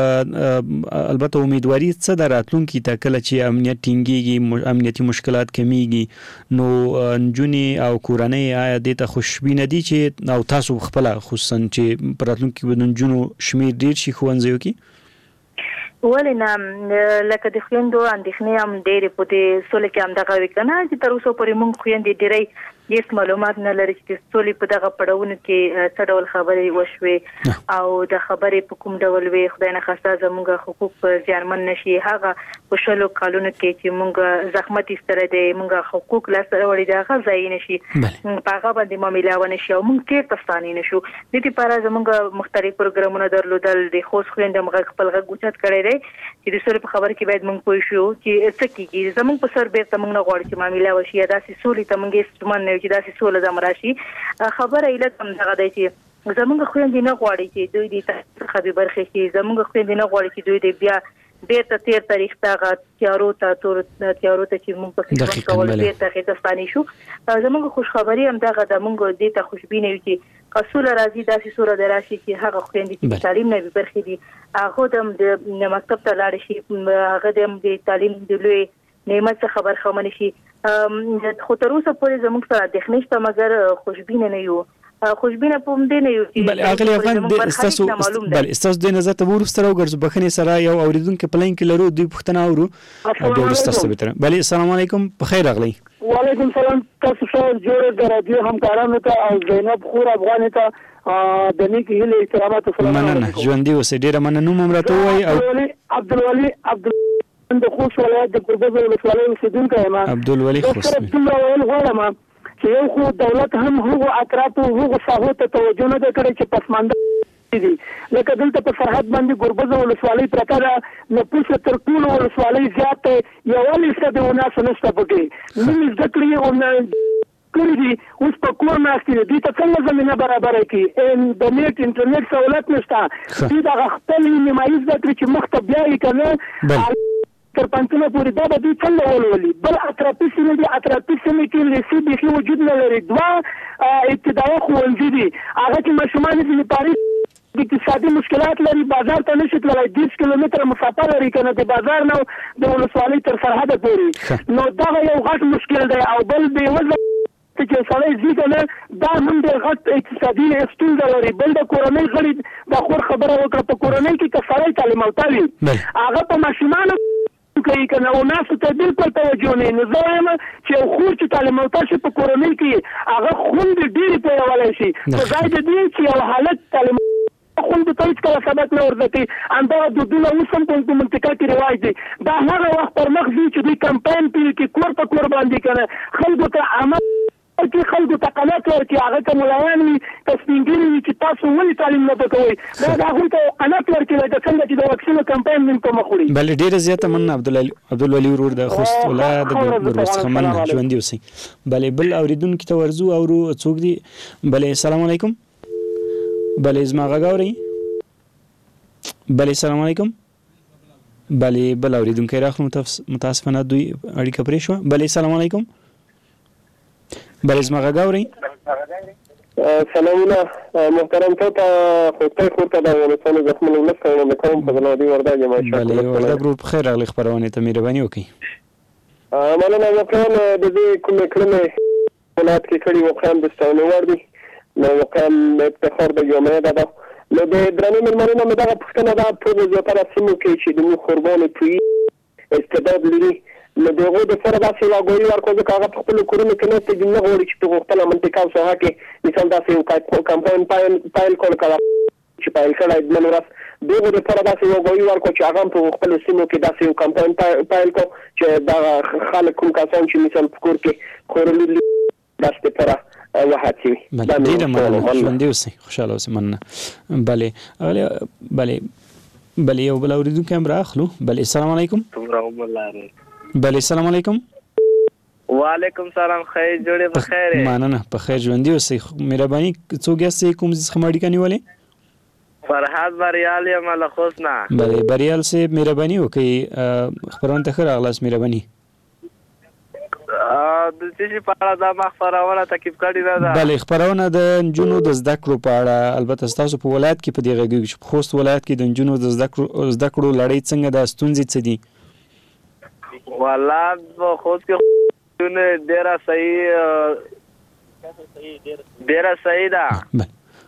البته امیدواري څه د راتلونکي ته کله چې امنیت ټینګيږي امنیتي مشکلات کمیږي نو نجونی او کورنۍ آیا د ته خوشبینه دي چې او تاسو خپل خصوصا چې پراتلونکي ودونجونو شمیر ډیر شي خوانځيو کې ولنه لکه د خويندو اندېښنې هم ډېرې په دې سولې کې هم دغه وکنه چې تر اوسه پورې موږ خويندې ډېرې هیڅ معلومات نه لري چې سولې په دغه پړاوونو کې څه ډول خبرې وشوي او د خبرې په کوم ډول وي خدای نه خواسته زموږ حقوق زیانمن نشي هغه په شلو کالونو کې چې موږ زحمت ایستره دي موږ حقوق لاسته وړي دغه ځای نشي په هغه باندې معاملې ونه شي او موږ کې تفصیل نشو د دې لپاره زموږ مختلف پروګرامونه درلودل د خوښ خويندم غږ خپل غږ اوچت کړی دی چې د سولې په خبر کې باید موږ پوه شو چې څه کیږي زموږ په سر بیرته موږ نه غواړو چې معاملې وشي دا سې سولې ته موږ استعمال نه چې دا سې سولې زم راشي خبره ایله تم دغه دی چې زموږ خويندې نه غواړي چې دوی دې خبي برخه شي زموږ خويندې نه غواړي چې دوی دې بیا بیرته تیر تاریخ ته تیارو ته تور تیارو ته چې موږ په خپل کول بیرته خېتستاني شو زموږ خوش خبري هم دغه د موږ دې ته خوشبينه وي چې قصول راځي داسې سوره دراشي چې هغه خويندې چې تعلیم نه برخې دي هغه د مکتب ته لاړ شي هغه د تعلیم د لوی نعمت خبر خمن شي خو تر اوسه پورې زموږ سره د خنشته مګر خوشبينه نه یو خوشبینه پوم دی نه یو بل اغلی افغان د استاسو بل استاسو د نظر ته ورسره وګرځو بخنه سره یو اوریدونکو پلان کې لرو دوی پښتنه اورو او د استاسو به تر بل السلام علیکم بخیر اغلی وعلیکم سلام تاسو سره جوړ د رادیو همکارانو ته او زینب خور افغان ته د نیک هیله احترامات سلام مننه ژوندۍ اوسې ډیره مننه نوم امرته وای او عبدالولی عبد د خوست ولایت د قربز ولسوالۍ اوسیدونکی یم عبدالولی خوست چې یو خو دولت هم هغه اطرافو هغه ساحو ته توجه نه کړي چې پسمانده دي لکه دلته په سرحد باندې ګوربز ولسوالۍ پرته ده نو پوسه تر ټولو ولسوالۍ زیات یو لسته د وناس نشته پکې نو ذکر یې کړی دي اوس په کور ناشته دي ته څنګه زمينه برابر کړي ان د نیټ انټرنیټ سہولت نشته دي دا خپل نیمایي ذکر چې مخته بیا یې کنه تر پنځمه پورې دا به څنګه ولولي بل اطرافي سیمې دي اطرافي سیمې کې لسی به وجود نه لري دوا ابتدایي ښوونځي دي هغه چې ماشومان دې لپاره اقتصادي مشکلات لري بازار ته نشي تللی دیش کیلومتره مسافه لري کنه د بازار نو د ولسوالۍ تر سرحد پورې نو دا یو غټ مشکل دی او بل به وځي چې سړی زیږه نه دا هم د غټ اقتصادي ستونزه لري بل د کورنۍ غړي د خور خبره وکړه په کورنۍ کې که سړی تعلیم او تعلیم هغه په ماشومانو کوي کنه او ناس ته بالکل توجه نه نه زما چې خور چې تعلیم او تعلیم په کورنۍ کې هغه خوند ډیر په ولای شي په ځای د دې چې یو حالت تعلیم خوند ته هیڅ کله سبق نه ورځي انده د دنیا وسم په منطقه کې رواج دي دا هغه وخت پر مخ دي چې د کمپاین کې کور په کور باندې کنه خلکو ته عمل کې خلکو ته قناعت ورکړي هغه ته ملایان وي تسپینګری وي چې تاسو ولې تعلیم نه کوئ دا هغه ته قناعت ورکړي دا څنګه چې د واکسین کمپاین من په مخوري بل ډیر زیاته من عبدالله عبدالولی ورور د خوست ولایت د ورور څخه من ژوند دی اوسې بل بل اوریدونکو ته ورزو او څوک دی بل السلام علیکم بل زما غاوري بل السلام علیکم بل بل اوریدونکو راخلو متاسفانه دوی اړیکه پرې شو بل السلام علیکم بل زما غاوري سلامونه محترم ته خوته خوته د ولسمو زخمونو لکه نو کوم په بلادي ورداګه ماشاءالله بله وردا ګروپ خیر اغلی خبرونه ته مهرباني وکي مننه وکړم د دې کومه کلمه ولادت کې کړي وقام د ستانه وردی نو وقام افتخار د یومه ده نو د درنو مرمنو مې دا پښتنه ده په زیاتره سیمو کې چې د قرباني پی استعداد لري نو دغه د فرض داسې واګوي ورکو ځکه هغه په خپل کورونو کې نه ته نه غواړي چې په غوښتنه منطقه او ساحه کې مثال داسې یو کمپاین پایل پایل کول کړه چې پایل کړه د نورس دغه د فرض داسې واګوي ورکو چې هغه په خپل سیمو کې داسې یو کمپاین پایل کو چې دا خلک کوم کسان چې مثال په کور کې خورلي داسته پره وحاتي بله ډیره مننه ژوندي اوسئ خوشحاله اوسئ مننه بله بله بله یو بل اوریدونکی هم راخلو. بله السلام علیکم. بله السلام علیکم. وعلیکم سلام خیر جوړې بخیر. مننه په خیر ژوندي اوسئ. مهرباني څوک یاستئ کوم ځای څخه اړیکه نیولې؟ فرحات بریال یم له خوست نه. بله بریال صاحب مهرباني وکړئ خپرونه ته ښه راغلاست. مهرباني د څه په اړه دا خبرونه تکیب کړی نه ده. بله خبرونه د نجونو د زده کړو په اړه البته تاسو په ولایت کې په دې غږیږي چې په خوست ولایت کې د نجونو د زده کړو زده کړو لړۍ څنګه د ستونزې څه دي؟ والله په خوست کې ډیره صحیح ډیره صحیح ده.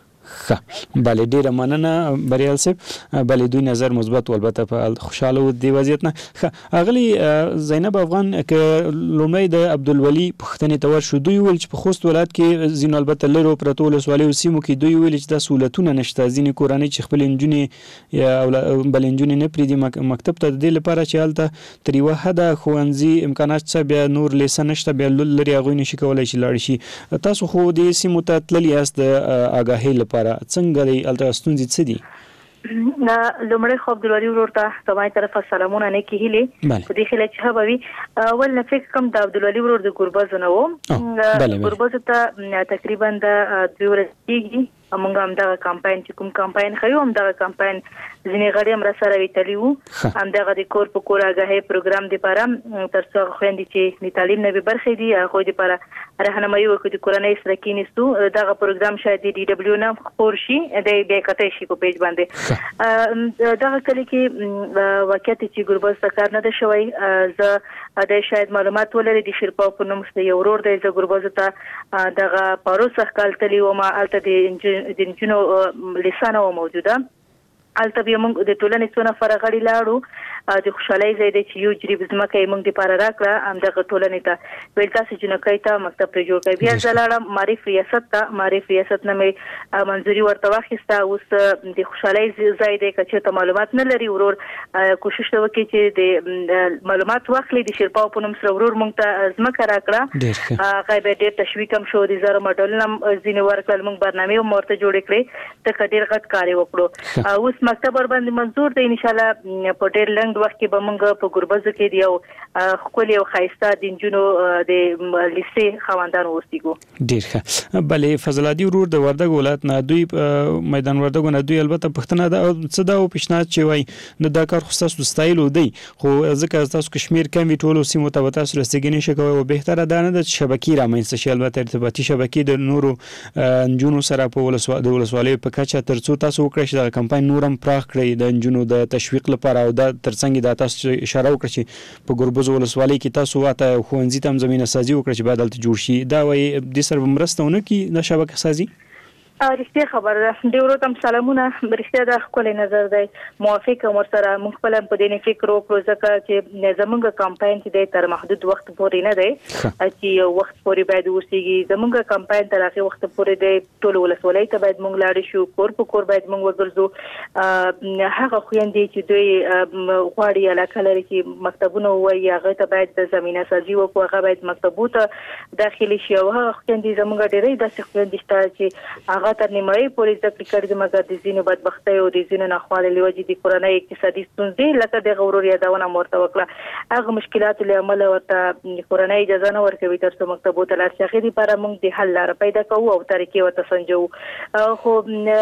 ښه بله ډیره مننه بریال صاحب. بله دوی نظر مثبت و البته په خوشحاله و دې وضعیت نه. ښه اغلي زینب افغان که لومړی د عبدالولي پوښتنې ته ورشو دوی ویل چې په خوست ولایت کې ځینو البته لرو پرتو ولسوالیو سیمو کې دوی ویل چې دا سهولتونه نشته. ځینې کورنۍ چې خپل نجونې یا بل نجونې نه پرېږدي مکتب ته د دې لپاره چې هلته تر یوه حده ښوونځي امکانات شته بیا نور لیسه نشته بیا لرې هغوی نشي کولی چې لاړ شي. تاسو خو دې سیمو ته تللي یاست د آګاهۍ لپاره څنګه دی الته ستونزې څه دي؟ نه لومړی خو عبدالولي ورور ته زمای طرفه سلامونه نه کې هیلې په دې خله چې ښه به وي. ول نه فکر کوم د عبدالولي ورور د ګربز نه و ګربز ته تقریبا د دوی ورځې کېږي موږ هم دغه کمپاین چې کوم کمپاین خو هم دغه کمپاین ځینې غړي هم را سره ویتلی وو هم دغه د کور په کور آګاهۍ پروګرام دپاره تر څو هغه خویندې چې د تعلیم نه بې برخې دي هغوی دپاره رهنمایي وکړو د کورنۍ سره کېنستو دغه پروګرام شاید د ډي ډبلیو نه خپور شي دی بیا کتی شي په پیج باندې دغه کلي کې واقعیت چې ګربز ته کار نه ده شوی زه د شاید معلومات ولري د شیرپا په نوم یو ورور دی زه ګربز ته دغه پارو سخ کال تللی وم هلته د د نجونو لیسانه و موجوده البته بیا موږ د ټولنې څو نفره غړي لاړو د خوشحالۍ ځای دی چې یو جریب ځمکه یې موږ دپاره راکړه همدغه ټولنې ته ویل تاسې جنکۍ ته مکتب پرې جوړ کړئ. بیا زه لاړم معرف ریاست ته معرف ریاست نه مې منظوري ورته واخیسته. اوس د خوشحالۍ ځای دی که چېرته معلومات نه لري ورور کوشش ته وکړي چې د معلومات واخلي. د شیرپاو په نوم سره ورور موږ ته ځمکه راکړه هغه بیا ډېر تشویق هم شو د زره ماډلونه هم ځینې ورکړل موږ برنامې هم ورته جوړې کړې ځکه ډېر غټ کار یې وکړو. اوس مکتب ورباندې منظور دی انشاءالله په ډېر لنډ وخت کې به موږ په ګربزو کې د یو ښکلي او ښایسته د نجونو د لیسې خاوندان اوسېږو. ډېر ښه. بلې فضلادي ورور د وردګ ولایت نه دوی میدان وردګو نه دوی البته پوښتنه ده څه دا پیشنهاد چې وایي د دا کار خو ستاسو ستایلو دی خو ځکه ستاسو کشمیر کم وي ټولو سیمو ته به تاسو رسېږي نشئ کوی او بهتره دا نه ده چې شبکې رامنځته شي البته ارتباطي شبکې د نورو نجونو سره په د ولسوالیو په کچه تر څو تاسو وکړئ چې دغه کمپاین نور هم پراخ کړئ د نجونو د تشویق لپاره او دا ترڅنګ دا تاسو اشاره وکړه چې په ګربز ولسوالۍ کې تاسو واته ښوونځي ته هم زمینه سازي وکړه چې باید هلته جوړ شي دا وایي دې سره به مرسته ونه کړي د شبکه سازي؟ رښتیا خبره ده دې ورور ته هم سلامونه رښتیا دا ښکلی نظر دی موافق یم ورسره موږ خپله هم په دې نه فکر وکړو ځکه چې زموږ کمپاین چې دی تر محدود وخت پورې نه دی چې یو وخت پورې باید اوسېږي زموږ کمپاین تر هغې وخته پورې دی ټولو ولسوالۍ ته باید موږ لاړ شو کور په کور باید موږ وګرځو هغه خویندې چې دوی غواړي علاقه لري چې مکتبونه ووایي هغې ته باید د زمینه سازي وکړو هغه باید مکتبو ته داخلي شي او هغه خویندې زموږ ډېرې داسې خویندې شته چې هغه تر نیمایي پورې زده کړې کړي دي مګر د ځینو بدبختۍ او د ځینو ناخوالې له وجې د کورنۍ اقتصادي ستونزې لکه دغه ورور یادونه مو ورته وکړه هغه مشکلاتو له امله ورته کورنۍ اجازه نه ورکوي تر څو مکتبو ته لاړ شي هغې دپاره موږ د حل لاره پیدا کوو او طریقې ورته سنجوو خو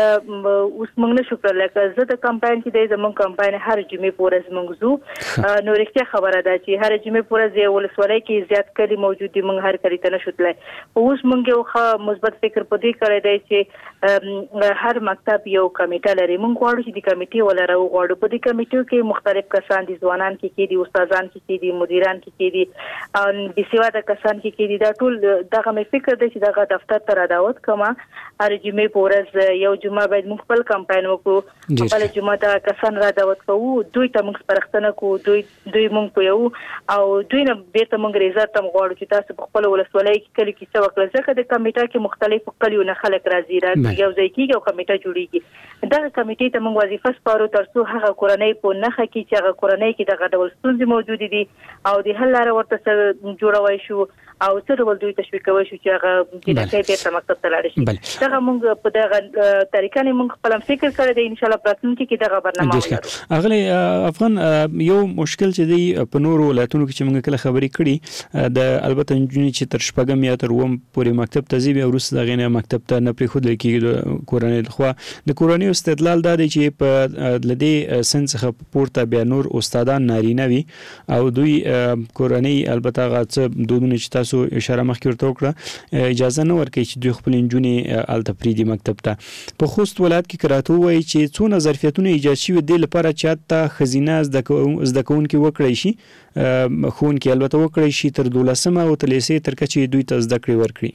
اوس موږ نه شو کړلی که زه د کمپاین چې دی زموږ کمپاین هر جمعې په ورځ موږ ځو نو رښتیا خبره ده چې هر جمعې په ورځ یو ولسوالۍ کې زیات کلي موجود دي موږ هر کلي ته نه شو تللی خو اوس موږ یو ښه مثبت فکر په دې کړی دی چې هر مکتب یو کمیټه لري. موږ غواړو چې د کمیټې ولر غواړو. په دې کمیټو کې مختلف کسان دي، ځوانان کې کې دي، استادان کې کې دي، مدیران کې کې دي، او بسیواده کسان کې کې دي. دا ټول دغه مې فکر دی چې دغه دفتر ته دعوت کما هر جمعې په ورځ یو جمعه باید موږ خپل کمپاین وکړو. خپل جمعه دا کسان را دعوت کوو، دوی ته موږ سپارښتنه کوو، دوی دوی موږ په یو او دوی نه بیرته موږ ریزارت هم غواړو چې تاسو په خپل ولسوالۍ کې کلی کې څه وکړئ. ځکه د کمیټه کې مختلف کلیو نه خلک راځي، راځي یو ځای کېږي او کمیټه جوړیږي. دغه کمیټې ته موږ وظیفه سپارو ترڅو هغه کورنۍ په نخښه کې چې هغه کورنۍ کې دغه ډول ستونزې موجود دي او د حل لاره ورته جوړوي شو او څه ډول دوی تشویق کوي شو چې هغه د دې بیرته مکتب ته لاړ شي. دغه موږ په دغه طریقې نه موږ خپل فکر کړی دی. ان شاء الله پراتونکو کې دغه برنامه ولرو. اغلی افغان یو مشکل چې دی په نورو ولایتونو کې چې موږ کله خبرې کړي د البته نجونې چې تر شپږم یا تر اووم پورې مکتب ته ځي بیا وروسته دغه نه مکتب ته نه پرېښودل کېږي د کورنۍ لخوا. د کورنۍ استدلال دا دی چې په لدې سن څخه پورته بیا نور استادان نارینه وي او دوی کورنۍ البته هغه څه دودونه چې تاسو اشاره مخکې ورته وکړه اجازه نه ورکوي چې دوی خپل نجونې هلته پرېږدي مکتب ته. په خوست ولایت کې که راته ووایي چې څونه ظرفیتونه ایجاد شوي دې لپاره چې حتی ښځینه زده کوونکي وکړی شي، ښوونکي البته وکړی شي تر دولسمه او تر لیسې تر کچې دوی ته زده کړې ورکړي.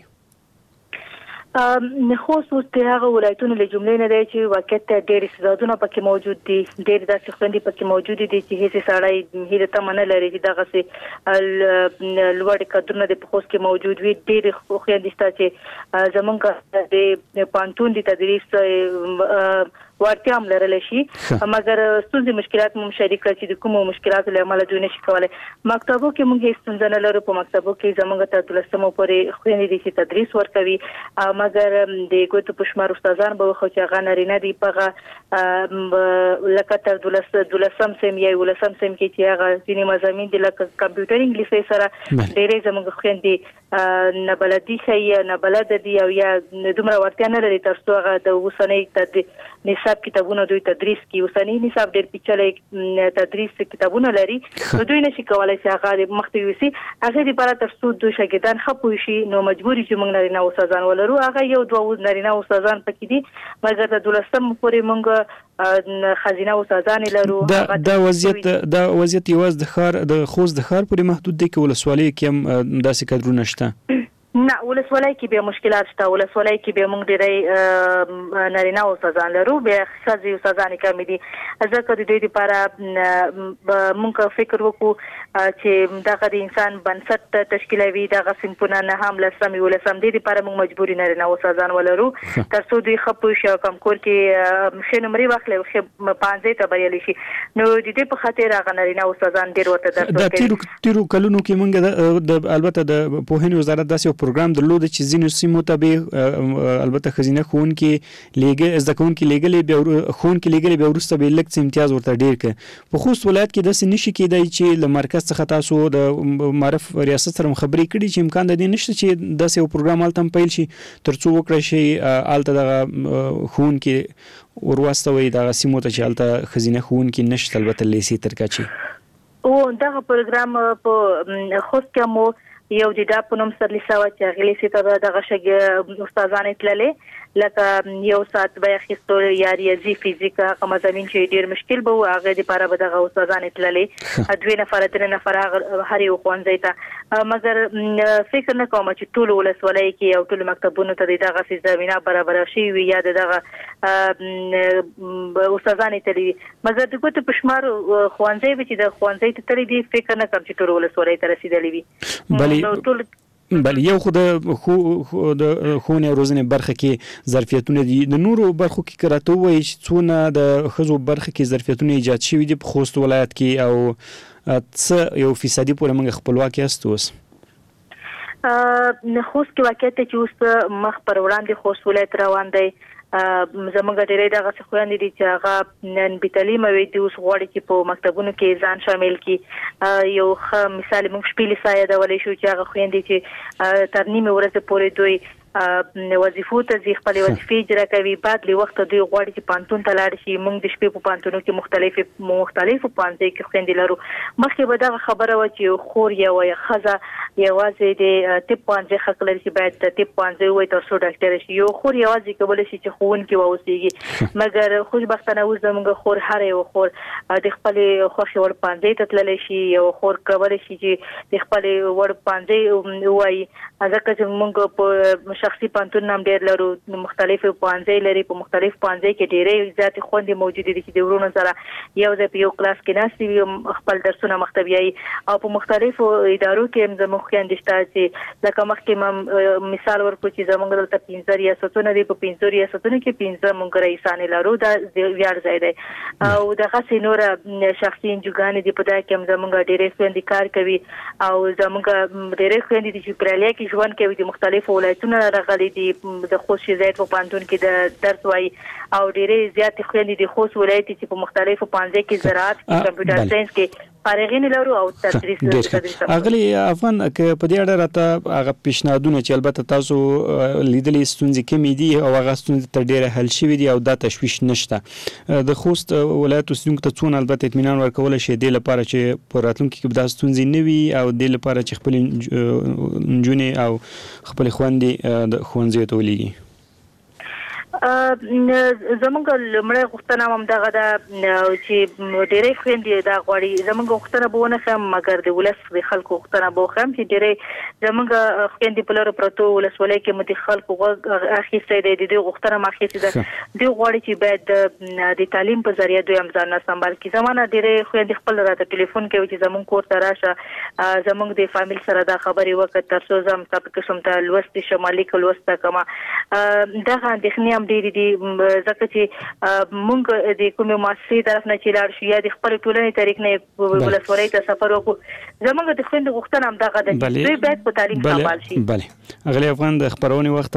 خوست اوس د هغه ولایتونو له جملې نه دی چې واقعیت ډېر استعدادونه پکې موجود دي، ډېر داسې خویندې پکې موجود دي چې هیڅ سړی هیله تمه نه لري چې دغسې لوړې قدرونه د په خوست کې موجود وي. ډېرې خویندې شته چې زموږ د پوهنتون د تدریس وړتیا هم لرلی شي، مګر ستونزې مشکلات مو شریک کړه چې د کومو مشکلاتو له امله دوی نشي کولی. مکتبو کې موږ هېڅ ستونزه نه لرو. په مکتبو کې زموږ تر دولسمو پورې خویندې دي چې تدریس ورکوي، مګر د ګوتو په شمار استادان به وښو چې هغه نارینه دي په هغه لکه تر دولسم سیم یا یولسم سیم کې چې هغه ځینې مضامین دي لکه کمپیوټر انګلیسي سره ډېرې زموږ خویندې نه بلدي ښایي نه بلده دي او یا دومره وړتیا نه لري تر څو هغه د اوسنۍ نصاب کتابونه دوی تدریس کی. اوسنی نصاب ډېر پیچلی تدریس کتابونه لري، نو دوی نشي کولای چې هغه مخته یوسي. هغه لپاره تر څو دوی شاګردان ښه پوه شي نو مجبوري چې موږ نارینه استادان ولرو. هغه یو دوه نارینه استادان پکې دي، مګر د دولسم پورې موږ ښځینه استادان لرو. دا وضعیت دا وضعیت یوازې د ښار د خوست د ښار پورې محدود دی که ولسوالۍ کې هم داسې کادرونه شته؟ نه، ولسوالۍ کې بیا مشکلات شته. ولسوالۍ کې بیا موږ ډېری نارینه استادان لرو، بیا ښځې استادانې کمې دي. ځکه د دوی لپاره موږ فکر وکړو چې دغه د انسان بنسټ تشکیلوي، دغه صنفونه نهم لسم یولسم دې لپاره موږ مجبوري نارینه استادان ولرو تر څو دوی ښه پوه شي او کمکور کې ښې نمرې واخلي او ښې پانځې ته بریالي شي. نو د دې په خاطر هغه نارینه استادان ډېر ورته درس ورکوي. د تېرو کلونو کې موږ البته د پوهنې وزارت داسې پروګرام درلود چې ځینو سیمو ته به البته ښځینه ښوونکي لیږل زده کوونکي لیږلې بیا ښوونکي لیږلې بیا وروسته به لږ څه امتیاز ورته ډېر کړه. په خوست ولایت کې داسې نشي کېدی چې له مرکز څخه تاسو د معرف ریاست سره خبرې کړي چې امکان د دې نشته چې داسې یو پروګرام هلته هم پیل شي تر څو وکړی شي هلته دغه ښوونکي ورواستوئ دغه سیمو ته چې هلته ښځینه ښوونکي نشته البته لیسې تر کچې؟ او دغه پروګرام په خوست کې مو یو د دا په نوم سرلیسه وه چې هغې لیسې ته به دغه شګې استادانې تللې، لکه یو ساعت به یې اخیستو یا ریاضي فیزیک هغه مضامین چې ډېر مشکل به وو هغې دپاره به دغه استادانې تللې دوې نفره درې نفره هر یو ښوونځي ته. مګر فکر نه کوم چې ټولو ولسوالۍ کې او ټولو مکتبونو ته د دغسې زمینه برابره شوې وي یا د دغه استادانې تللي وي. مګر د ګوتو په شمار ښوونځی به چې د ښوونځي ته تللي دي فکر نه کوم چې ټولو ولسوالۍ ته رسېدلي وي. بله یو خو د ښوونې او روزنې برخه کې ظرفیتونه دي، د نورو برخو کې که راته ووایي چې څونه د ښځو برخه کې ظرفیتونه ایجاد شوي دي په خوست ولایت کې او څه یو فیصدي پورې موږ خپلواک یاست اوس؟ خوست کې واقعیت دی چې اوس مخ پر وړاندې خوست ولایت روان دی. زموږ ډېری دغسې خویندې دي چې هغه نن بې تعلیمه وي، دي اوس غواړي چې په مکتبونو کې ځان شامل کړي. یو ښه مثال موږ شپې لیسه یادولی شو چې هغه خویندې چې تر نیمې ورځې پورې دوی وظیفو ته ځي خپل وظیفې اجرا کوي بعد له وخت دوی غواړي چې پانتون ته لاړ شي موږ د شپې په پانتونو کې مختلف مختلفو پانځي کې خويندې لرو مخکې به دا خبره و چې خور یا وای خزه یوازې د طب پانځي حق لري چې باید د طب پانځي وای تر څو ډاکټر شي یو خور یوازې کولای شي چې خون کې واوسېږي مګر خوشبختانه اوس زموږ خور هر یو خور د خپل خوښي ور پانځي ته تللی شي یو خور کولای شي چې د خپل ور پانځي وای ځکه چې موږ په شخصي پانتون نام ډېر لرو مختلفو پانځي لري په مختلف پانځي کې ډېرې ذاتي خوندې موجود دي چې د ورونو سره یو ځای په یو کلاس کې ناستي خپل درسونه مختبیایي او په مختلفو ادارو کې زموږ خویندې شته چې لکه مخکې ما مثال ورکړو چې زموږ دلته پنځه ریاستونه دي په پنځه ریاستونو کې پنځه موږ رئیسان لرو دا ویاړ ځای دی او دغه نور شخصي انجوګانې دي په دا کې زموږ ډېرې خویندې کار کوي او زموږ ډېرې خویندې دي چې پرالیا کې ژوند کوي د مختلفو ولایتونو راغلي دي د خوست شهزاد په پانتون کې د درس وایي او ډېرې زیاتې خویندې د خوست ولایت چې په مختلفو پانځي کې زراعت کمپیوټر ساينس کې فارغین لرو او تدریس تدریس اغلی افغان که په دې اړه راته هغه پیشنهادونه چې البته تاسو لیدلې ستونزې کمې دي او هغه ستونزې تر ډیره حل شوې دي او دا تشویش نشته د خوست ولایت اوسیدونکو ته څونه البته اطمینان ورکول شي د لپاره چې په راتلونکي کې دا ستونزې نه وي او د لپاره چې خپل نجونې او خپل خويندې د ښوونځي ته ولېږي زمونږ لمړی غوښتنه هم دغه ده چې ډېرې خویندې دا غواړي زمونږ غوښتنه به ونه ښیم مګر د ولس د خلکو غوښتنه به وښیم چې ډېرې زمونږ خویندې په لرو پرتو ولسوالۍ کې مو د خلکو غوږ اخیستی دی د دوی غوښتنه هم اخیستې ده دوی غواړي چې باید د تعلیم په ذریعه دوی هم ځانونه سمبال کړي زمانه ډېرې خویندې خپل راته ټلیفون کوي چې زمونږ کور ته راشه زمونږ د فامیل سره دا خبرې وکړه تر څو زه هم ستا په قسم ته لوستې شم لیک لوسته کړم دغه اندېښنې هم ډېرې دي ځکه چې موږ د کومې مؤسسې طرف نه چې لاړ شو یا د خپل ټولنې طریق نه ولسوالۍ ته سفر وکړو زموږ د خویندو غوښتنه هم دغه ده چې دوی باید په تعلیم سمبال شي بله اغلی افغان د خبرونې وخت